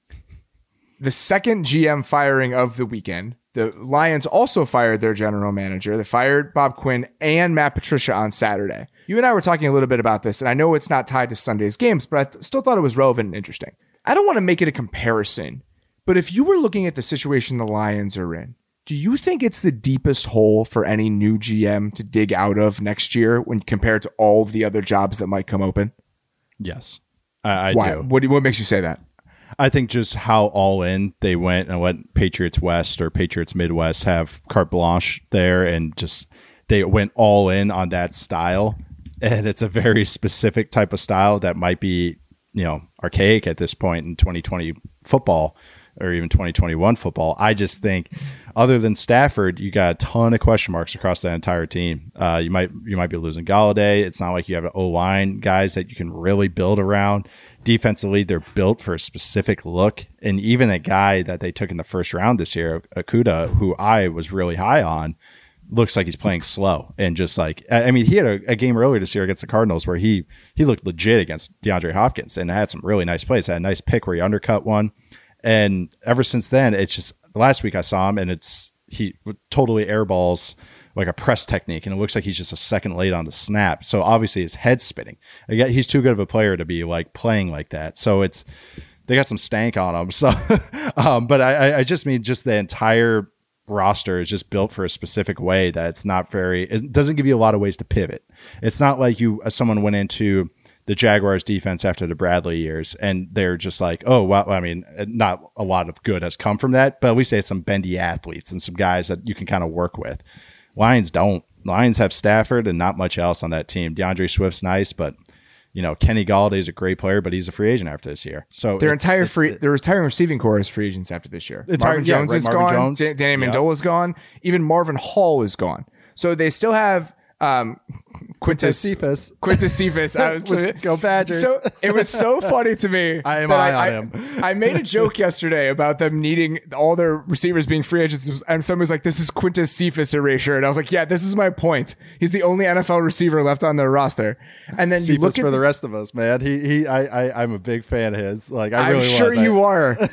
Speaker 3: The second G M firing of the weekend. The Lions also fired their general manager. They fired Bob Quinn and Matt Patricia on Saturday. You and I were talking a little bit about this, and I know it's not tied to Sunday's games, but I th- still thought it was relevant and interesting. I don't want to make it a comparison, but if you were looking at the situation the Lions are in, do you think it's the deepest hole for any new G M to dig out of next year when compared to all of the other jobs that might come open?
Speaker 4: Yes, I, I
Speaker 3: Why?
Speaker 4: do.
Speaker 3: What, what makes you say that?
Speaker 4: I think just how all in they went and let Patriots West or Patriots Midwest have carte blanche there, and just they went all in on that style. And it's a very specific type of style that might be, you know, archaic at this point in twenty twenty football or even twenty twenty-one football. I just think other than Stafford, you got a ton of question marks across that entire team. Uh, you might you might be losing Galladay. It's not like you have an O-line guys that you can really build around. Defensively, they're built for a specific look. And even a guy that they took in the first round this year, Okudah, who I was really high on, looks like he's playing slow. And just like, I mean, he had a, a game earlier this year against the Cardinals where he he looked legit against DeAndre Hopkins and had some really nice plays. Had a nice pick where he undercut one. And ever since then, it's just last week I saw him and it's he totally airballs like a press technique, and it looks like he's just a second late on the snap. So obviously his head's spinning. Again, he's too good of a player to be like playing like that. So it's they got some stank on him. So, um, but I, I just mean just the entire roster is just built for a specific way that's not very. It doesn't give you a lot of ways to pivot. It's not like you uh, someone went into the Jaguars defense after the Bradley years and they're just like, oh, well, I mean, not a lot of good has come from that, but at least they had some bendy athletes and some guys that you can kind of work with. Lions don't. Lions have Stafford and not much else on that team. DeAndre Swift's nice, but you know, Kenny Galladay is a great player, but he's a free agent after this year. So
Speaker 3: their
Speaker 4: it's,
Speaker 3: entire
Speaker 4: it's,
Speaker 3: free,
Speaker 4: it,
Speaker 3: their retiring receiving core is free agents after this year.
Speaker 4: It's
Speaker 3: Marvin
Speaker 4: hard, yeah,
Speaker 3: Jones
Speaker 4: right,
Speaker 3: is
Speaker 4: Marvin
Speaker 3: gone.
Speaker 4: Jones.
Speaker 3: Dan- Danny
Speaker 4: Yep.
Speaker 3: Amendola is gone. Even Marvin Hall is gone. So they still have um, Quintus
Speaker 4: Cephas.
Speaker 3: Quintus Cephas. I was
Speaker 4: was, go Badgers.
Speaker 3: So it was so funny to me.
Speaker 4: I am
Speaker 3: that
Speaker 4: high
Speaker 3: I,
Speaker 4: on him.
Speaker 3: I, I made a joke yesterday about them needing all their receivers being free agents, and someone was like, "This is Quintus Cephas erasure," and I was like, "Yeah, this is my point. He's the only N F L receiver left on their roster." And then
Speaker 4: Cephas
Speaker 3: you look at
Speaker 4: for the
Speaker 3: the,
Speaker 4: rest of us, man. He he. I, I I'm a big fan of his. Like I
Speaker 3: I'm
Speaker 4: really
Speaker 3: sure
Speaker 4: was.
Speaker 3: you
Speaker 4: I,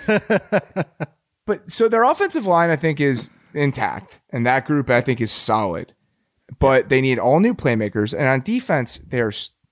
Speaker 3: are. But so their offensive line, I think, is intact, and that group, I think, is solid. But they need all new playmakers, and on defense, they're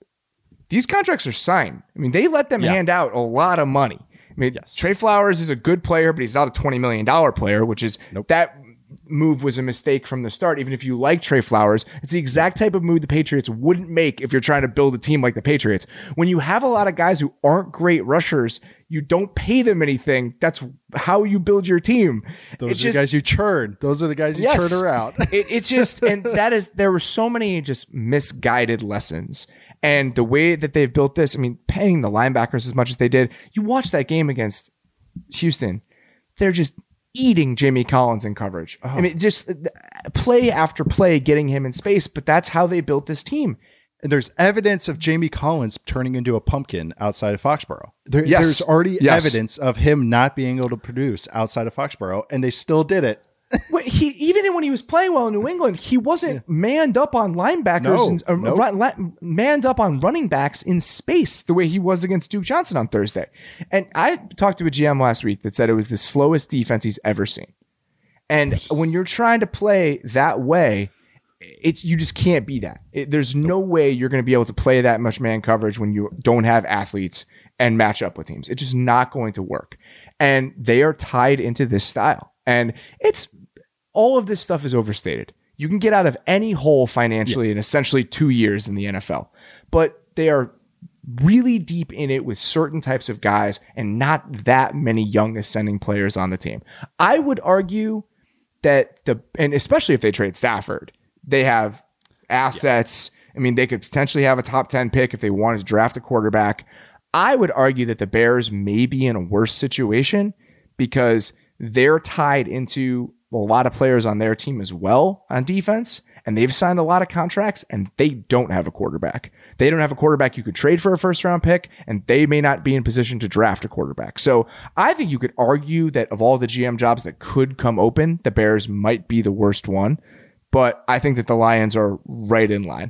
Speaker 3: these contracts are signed. I mean, they let them
Speaker 4: Yeah.
Speaker 3: hand out a lot of money. I mean,
Speaker 4: Yes.
Speaker 3: Trey Flowers is a good player, but he's not a twenty million dollars player, which is
Speaker 4: Nope.
Speaker 3: that move was a mistake from the start. Even if you like Trey Flowers, it's the exact type of move the Patriots wouldn't make if you're trying to build a team like the Patriots. When you have a lot of guys who aren't great rushers, you don't pay them anything. That's how you build your team.
Speaker 4: Those
Speaker 3: It's
Speaker 4: are
Speaker 3: just-
Speaker 4: the guys you churn. Those are the guys you
Speaker 3: Yes.
Speaker 4: turn around.
Speaker 3: it, it's just, and that is, there were so many just misguided lessons. And the way that they've built this, I mean, paying the linebackers as much as they did, you watch that game against Houston, they're just eating Jamie Collins in coverage.
Speaker 4: Oh.
Speaker 3: I mean, just play after play, getting him in space, but that's how they built this team.
Speaker 4: And there's evidence of Jamie Collins turning into a pumpkin outside of Foxborough. There,
Speaker 3: Yes.
Speaker 4: There's already
Speaker 3: Yes.
Speaker 4: evidence of him not being able to produce outside of Foxborough, and they still did it.
Speaker 3: Well, he even when he was playing well in New England, he wasn't yeah. manned up on linebackers, no, and, uh, nope. run, la- manned up on running backs in space the way he was against Duke Johnson on Thursday. And I talked to a G M last week that said it was the slowest defense he's ever seen. And just, when you're trying to play that way, it's you just can't be that. It, there's no way you're going to be able to play that much man coverage when you don't have athletes and match up with teams. It's just not going to work. And they are tied into this style. And it's all of this stuff is overstated. You can get out of any hole financially yeah. in essentially two years in the N F L, but they are really deep in it with certain types of guys and not that many young ascending players on the team. I would argue that the, and especially if they trade Stafford, they have assets. Yeah. I mean, they could potentially have a top ten pick if they wanted to draft a quarterback. I would argue that the Bears may be in a worse situation because they're tied into a lot of players on their team as well on defense, and they've signed a lot of contracts, and they don't have a quarterback. They don't have a quarterback you could trade for a first-round pick, and they may not be in position to draft a quarterback. So I think you could argue that of all the G M jobs that could come open, the Bears might be the worst one, but I think that the Lions are right in line.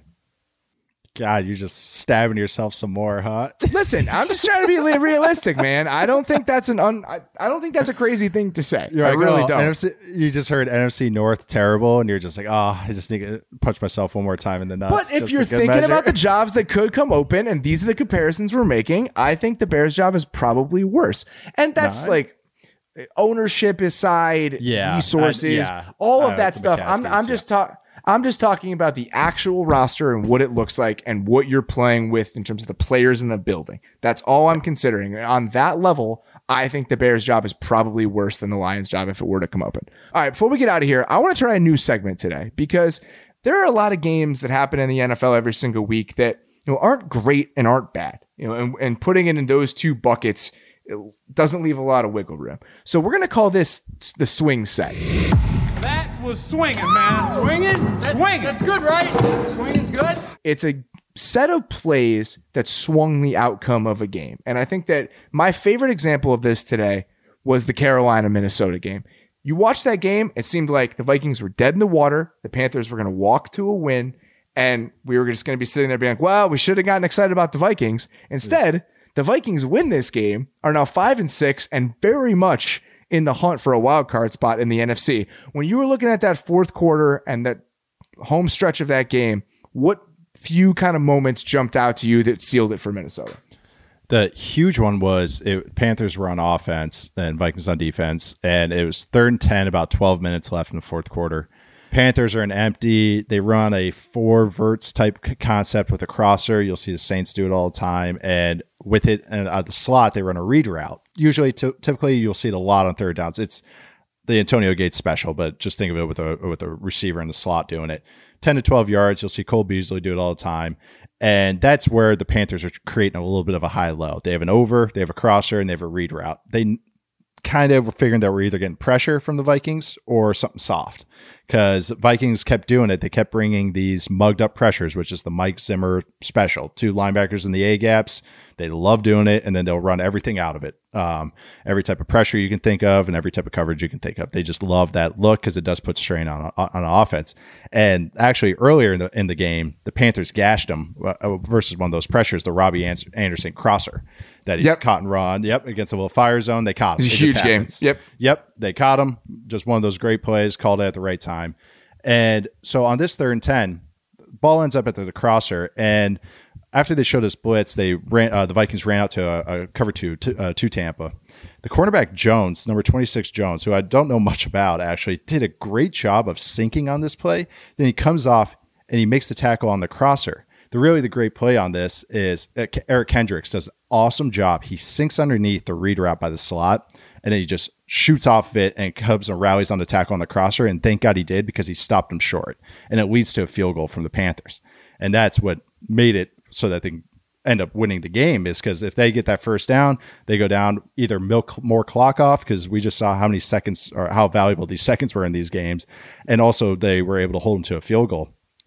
Speaker 4: God, you're just stabbing yourself some more, huh?
Speaker 3: Listen, I'm just trying to be realistic, man. I don't think that's an un. I, I don't think that's a crazy thing to say.
Speaker 4: You're
Speaker 3: I
Speaker 4: like,
Speaker 3: really
Speaker 4: oh,
Speaker 3: don't.
Speaker 4: N F C, you just heard N F C North terrible, and you're just like, oh, I just need to punch myself one more time in the nuts.
Speaker 3: But if you're thinking measure. about the jobs that could come open, and these are the comparisons we're making, I think the Bears' job is probably worse. And that's no, like ownership aside,
Speaker 4: yeah,
Speaker 3: resources,
Speaker 4: I, yeah.
Speaker 3: all of
Speaker 4: uh,
Speaker 3: that stuff. I'm I'm just yeah. talking. I'm just talking about the actual roster and what it looks like and what you're playing with in terms of the players in the building. That's all I'm considering. On that level, I think the Bears' job is probably worse than the Lions' job if it were to come open. All right, before we get out of here, I want to try a new segment today because there are a lot of games that happen in the N F L every single week that you know aren't great and aren't bad. You know, and, and putting it in those two buckets it doesn't leave a lot of wiggle room. So we're going to call this the swing set.
Speaker 11: That was swinging, man. Swinging? That, swinging. That's good, right? Swinging's good.
Speaker 3: It's a set of plays that swung the outcome of a game. And I think that my favorite example of this today was the Carolina-Minnesota game. You watched that game, it seemed like the Vikings were dead in the water. The Panthers were going to walk to a win. And we were just going to be sitting there being like, well, we should have gotten excited about the Vikings. Instead, yeah. the Vikings win this game, are now five and six, and very much in the hunt for a wild card spot in the N F C. When you were looking at that fourth quarter and that home stretch of that game, what few kind of moments jumped out to you that sealed it for Minnesota?
Speaker 4: The huge one was it, Panthers were on offense and Vikings on defense, and it was third and ten, about twelve minutes left in the fourth quarter. Panthers are an empty. They run a four verts type concept with a crosser. You'll see the Saints do it all the time. And with it and at the slot, they run a read route. Usually, t- typically, you'll see it a lot on third downs. It's the Antonio Gates special, but just think of it with a with a receiver in the slot doing it. ten to twelve yards. You'll see Cole Beasley do it all the time. And that's where the Panthers are creating a little bit of a high-low. They have an over, they have a crosser, and they have a read route. They kind of were figuring that we're either getting pressure from the Vikings or something soft, because Vikings kept doing it. They kept bringing these mugged up pressures, which is the Mike Zimmer special. Two linebackers in the A gaps. They love doing it, and then they'll run everything out of it. Um, every type of pressure you can think of and every type of coverage you can think of. They just love that look because it does put strain on on offense. And actually, earlier in the in the game, the Panthers gashed them uh, versus one of those pressures, the Robbie Anderson crosser that he yep. caught and run. Yep, against a little fire zone, they caught him.
Speaker 3: It's a huge game. Yep,
Speaker 4: yep, they caught him. Just one of those great plays, called it at the right time. And so on this third and ten, ball ends up at the, the crosser, and after they showed us blitz, they ran. Uh, the Vikings ran out to a, a cover two to, uh, to Tampa. The cornerback Jones, number twenty-six Jones, who I don't know much about, actually did a great job of sinking on this play. Then he comes off and he makes the tackle on the crosser. The really the great play on this is uh, Eric Kendricks does an awesome job. He sinks underneath the read route by the slot, and then he just shoots off of it and comes and rallies on the tackle on the crosser. And thank God he did, because he stopped him short, and it leads to a field goal from the Panthers. And that's what made it so that they end up winning the game, is because if they get that first down, they go down, either milk more clock off, because we just saw how many seconds or how valuable these seconds were in these games. And also they were able to hold them to a field goal.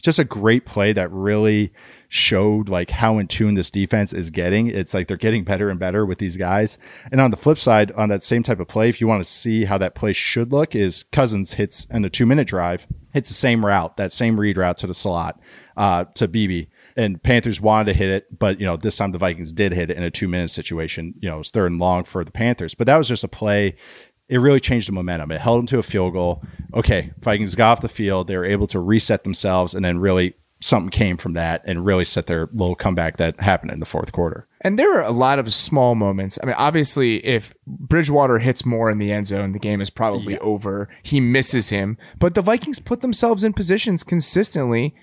Speaker 4: just a great play that really showed like how in tune this defense is getting. It's like they're getting better and better with these guys. And on the flip side, on that same type of play, if you want to see how that play should look, is Cousins hits in a two minute drive, hits the same route, that same read route to the slot, uh, to Beebe. And Panthers wanted to hit it, but you know, this time the Vikings did hit it in a two minute situation. You know, it was third and long for the Panthers, but that was just a play. It really changed the momentum. It held them to a field goal. Okay, Vikings got off the field. They were able to reset themselves, and then really something came from that and really set their little comeback that happened in the fourth quarter.
Speaker 3: And there are a lot of small moments. I mean, obviously, if Bridgewater hits more in the end zone, the game is probably yeah. over. He misses him. But the Vikings put themselves in positions consistently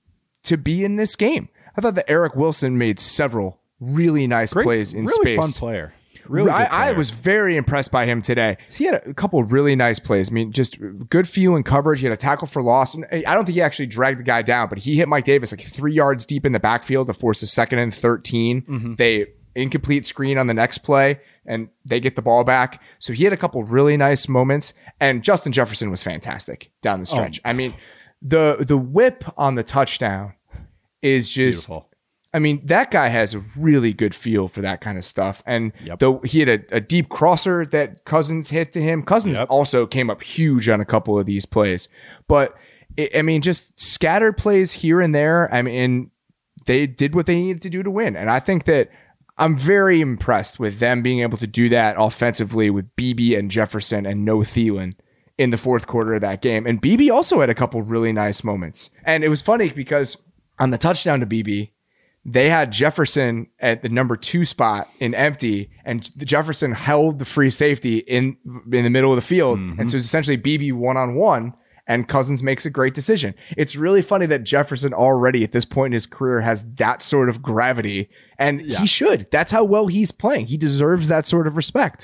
Speaker 3: to be in this game. I thought that Eric Wilson made several really nice Great, plays in
Speaker 4: really
Speaker 3: space.
Speaker 4: Really fun player. Really
Speaker 3: I, I was very impressed by him today. He had a couple of really nice plays. I mean, just good feel and coverage. He had a tackle for loss. And I don't think he actually dragged the guy down, but he hit Mike Davis like three yards deep in the backfield to force a second and thirteen. Mm-hmm. They incomplete screen on the next play, and they get the ball back. So he had a couple of really nice moments. And Justin Jefferson was fantastic down the stretch. Oh. I mean, the the whip on the touchdown is just... Beautiful. I mean, that guy has a really good feel for that kind of stuff. And yep. though he had a, a deep crosser that Cousins hit to him, Cousins yep. also came up huge on a couple of these plays. But, it, I mean, just scattered plays here and there. I mean, they did what they needed to do to win. And I think that I'm very impressed with them being able to do that offensively with Beebe and Jefferson and no Thielen in the fourth quarter of that game. And Beebe also had a couple really nice moments. And it was funny because on the touchdown to Beebe, they had Jefferson at the number two spot in empty, and Jefferson held the free safety in in the middle of the field. Mm-hmm. And so it's essentially Beebe one-on-one, and Cousins makes a great decision. It's really funny that Jefferson already at this point in his career has that sort of gravity, and yeah. he should. That's how well he's playing. He deserves that sort of respect.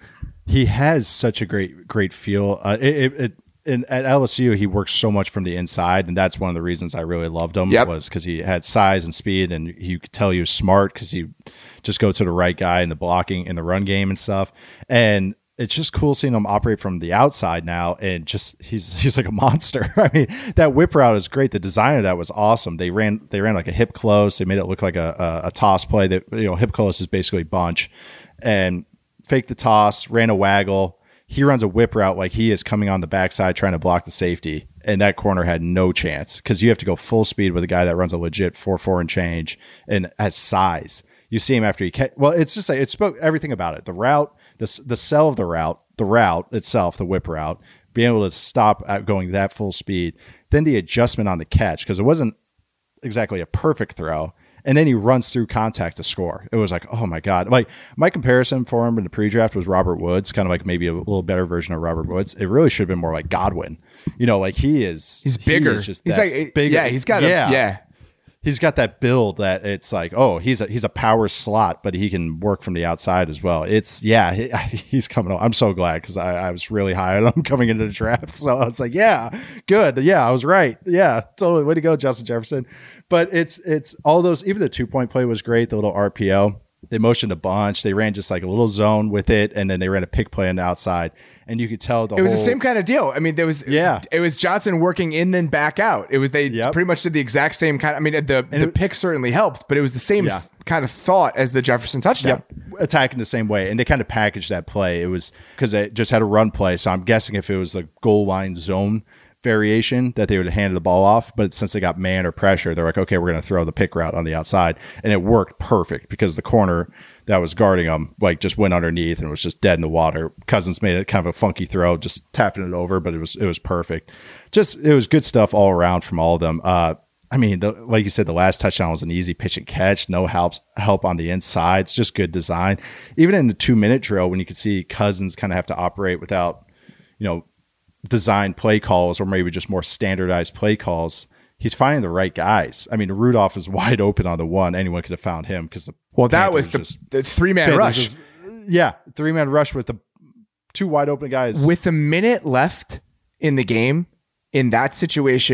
Speaker 4: He has such a great, great feel. Uh, it, it, it In, at L S U, he works so much from the inside, and that's one of the reasons I really loved him yep. was because he had size and speed, and you could tell he was smart because he just go to the right guy in the blocking, in the run game and stuff. And it's just cool seeing him operate from the outside now, and just he's he's like a monster. I mean, that whip route is great. The design of that was awesome. They ran they ran like a hip close. They made it look like a a, a toss play. That you know, hip close is basically bunch, and faked the toss, ran a waggle. He runs a whip route like he is coming on the backside trying to block the safety, and that corner had no chance because you have to go full speed with a guy that runs a legit four four and change and has size. You see him after he catch. Well, it's just like it spoke everything about it. The route, the the sell of the route, the route itself, the whip route, being able to stop at going that full speed, then the adjustment on the catch because it wasn't exactly a perfect throw. And then he runs through contact to score. It was like, oh my God. Like my comparison for him in the pre-draft was Robert Woods, kind of like maybe a little better version of Robert Woods. It really should have been more like Godwin. You know, like he is.
Speaker 3: He's bigger.
Speaker 4: He is just
Speaker 3: he's like,
Speaker 4: bigger.
Speaker 3: Yeah, he's got
Speaker 4: yeah.
Speaker 3: a, yeah.
Speaker 4: He's got that build that it's like, oh, he's a, he's a power slot, but he can work from the outside as well. It's, yeah, he, he's coming on. I'm so glad because I, I was really high on him coming into the draft. So I was like, yeah, good. Yeah, I was right. Yeah, totally. Way to go, Justin Jefferson. But it's, it's all those, even the two point play was great, the little R P O. They motioned a bunch. They ran just like a little zone with it, and then they ran a pick play on the outside. And you could tell the
Speaker 3: it was
Speaker 4: whole,
Speaker 3: the same kind of deal. I mean, there was yeah, it was Johnson working in then back out. It was they yep. pretty much did the exact same kind. Of, I mean, the and the it, pick certainly helped, but it was the same yeah. f- kind of thought as the Jefferson touchdown.
Speaker 4: Yep. Attacking the same way, and they kind of packaged that play. It was because they just had a run play, so I'm guessing if it was the goal line zone variation that they would have handed the ball off, but since they got man or pressure, they're like, okay, we're going to throw the pick route on the outside, and it worked perfect because the corner that was guarding them like just went underneath and was just dead in the water. Cousins made it kind of a funky throw, just tapping it over, but it was it was perfect. Just it was good stuff all around from all of them. Uh, I mean, the, like you said, the last touchdown was an easy pitch and catch, no help help on the inside. It's just good design. Even in the two minute drill, when you could see Cousins kind of have to operate without, you know, designed play calls or maybe just more standardized play calls, he's finding the right guys. I mean, Rudolph is wide open on the one. Anyone could have found him because the
Speaker 3: well, that was the, just, the three-man rush.
Speaker 4: Just, yeah, three-man rush with the two wide open guys.
Speaker 3: With a minute left in the game, in that situation,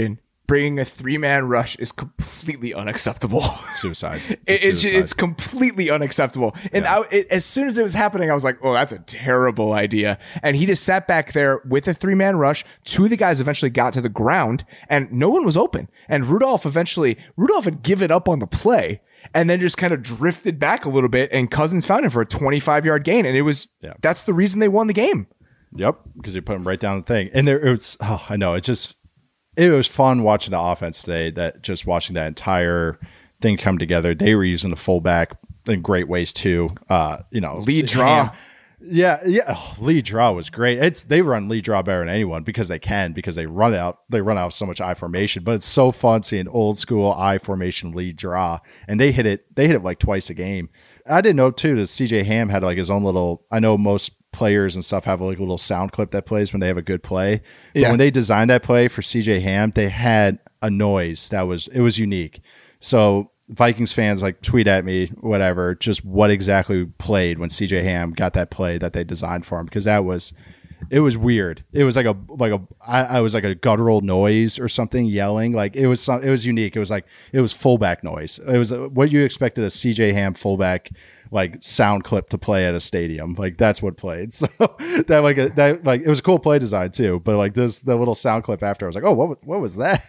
Speaker 3: bringing a three-man rush is completely unacceptable.
Speaker 4: Suicide.
Speaker 3: It,
Speaker 4: It's,
Speaker 3: it's,
Speaker 4: suicide.
Speaker 3: it's completely unacceptable. And
Speaker 4: Yeah.
Speaker 3: I, it, as soon as it was happening, I was like, oh, that's a terrible idea. And he just sat back there with a three-man rush. Two of the guys eventually got to the ground, and no one was open. And Rudolph eventually, Rudolph had given up on the play and then just kind of drifted back a little bit, and Cousins found him for a twenty-five-yard gain. And it was,
Speaker 4: Yeah.
Speaker 3: that's the reason they won the game.
Speaker 4: Yep, because you put him right down the thing. And there, it's, oh, I know, it just, it was fun watching the offense today, that just watching that entire thing come together. They were using the fullback in great ways too. Uh, you know,
Speaker 3: Lead draw.
Speaker 4: Yeah, yeah. Oh, lead draw was great. It's they run lead draw better than anyone because they can, because they run out they run out so much I formation. But it's so fun seeing old school I formation lead draw, and they hit it. They hit it like twice a game. I didn't know too that C J Ham had like his own little. I know most players and stuff have like a little sound clip that plays when they have a good play. But
Speaker 3: Yeah.
Speaker 4: when they designed that play for C J Ham, they had a noise that was it was unique. So Vikings fans, like, tweet at me, whatever, just what exactly played when C J Ham got that play that they designed for him, because that was, it was weird. It was like a like a I, I was like a guttural noise or something yelling. Like it was some, it was unique. It was like it was fullback noise. It was what you expected a C J Ham fullback like sound clip to play at a stadium. Like that's what played. So that like a, that like it was a cool play design too. But like this the little sound clip after, I was like, oh, what what was that?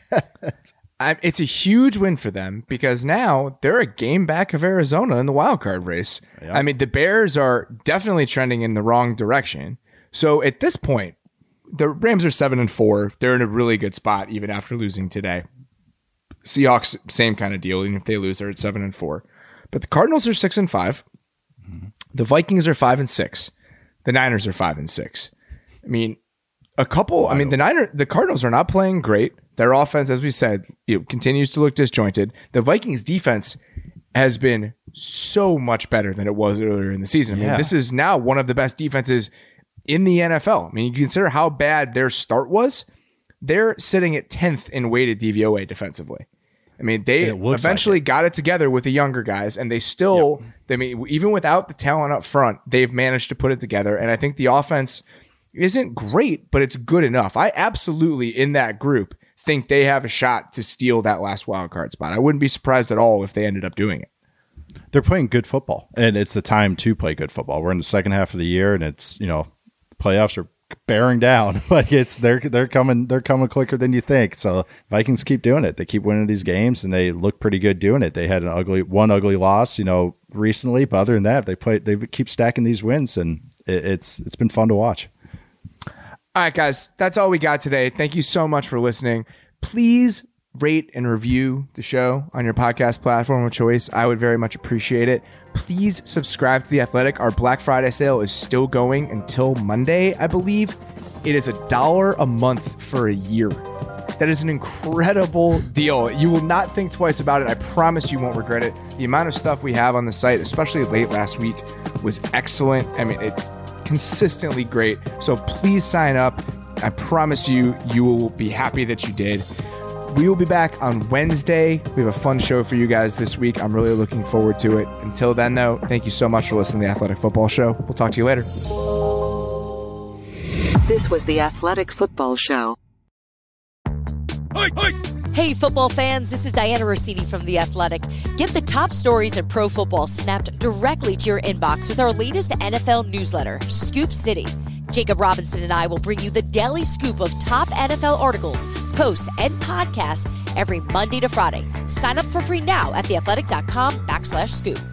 Speaker 3: I, it's a huge win for them because now they're a game back of Arizona in the wild card race.
Speaker 4: Yep.
Speaker 3: I mean, the Bears are definitely trending in the wrong direction. So at this point, the Rams are seven and four. They're in a really good spot even after losing today. Seahawks, same kind of deal. Even if they lose, they're at seven and four. But the Cardinals are six and five. Mm-hmm. The Vikings are five and six. The Niners are five and six. I mean, a couple. I mean, the Niner, the Cardinals are not playing great. Their offense, as we said, you know, continues to look disjointed. The Vikings defense has been so much better than it was earlier in the season. I mean,
Speaker 4: Yeah.
Speaker 3: this is now one of the best defenses in the N F L. I mean, you consider how bad their start was. They're sitting at tenth in weighted D V O A defensively. I mean, they
Speaker 4: And it looks
Speaker 3: eventually
Speaker 4: like it.
Speaker 3: got it together with the younger guys, and they still, I mean, even without the talent up front, they've managed to put it together. And I think the offense isn't great, but it's good enough. I absolutely, in that group, think they have a shot to steal that last wild card spot. I wouldn't be surprised at all if they ended up doing it.
Speaker 4: They're playing good football, and it's the time to play good football. We're in the second half of the year, and it's, you know, playoffs are bearing down. Like it's they're they're coming they're coming quicker than you think. So Vikings keep doing it. They keep winning these games, and they look pretty good doing it. They had an ugly one ugly loss, you know, recently, but other than that, they play they keep stacking these wins, and it, it's it's been fun to watch.
Speaker 3: All right, guys, that's all we got today. Thank you so much for listening. Please rate and review the show on your podcast platform of choice. I would very much appreciate it. Please subscribe to The Athletic. Our Black Friday sale is still going until Monday, I believe. It is a dollar a month for a year. That is an incredible deal. You will not think twice about it. I promise you won't regret it. The amount of stuff we have on the site, especially late last week, was excellent. I mean, it's consistently great. So please sign up. I promise you, you will be happy that you did. We will be back on Wednesday. We have a fun show for you guys this week. I'm really looking forward to it. Until then, though, thank you so much for listening to The Athletic Football Show. We'll talk to you later.
Speaker 2: This was The Athletic Football Show.
Speaker 12: Hey, football fans, this is Diana Rossini from The Athletic. Get the top stories in pro football snapped directly to your inbox with our latest N F L newsletter, Scoop City. Jacob Robinson and I will bring you the daily scoop of top N F L articles, posts, and podcasts every Monday to Friday. Sign up for free now at theathletic.com backslash scoop.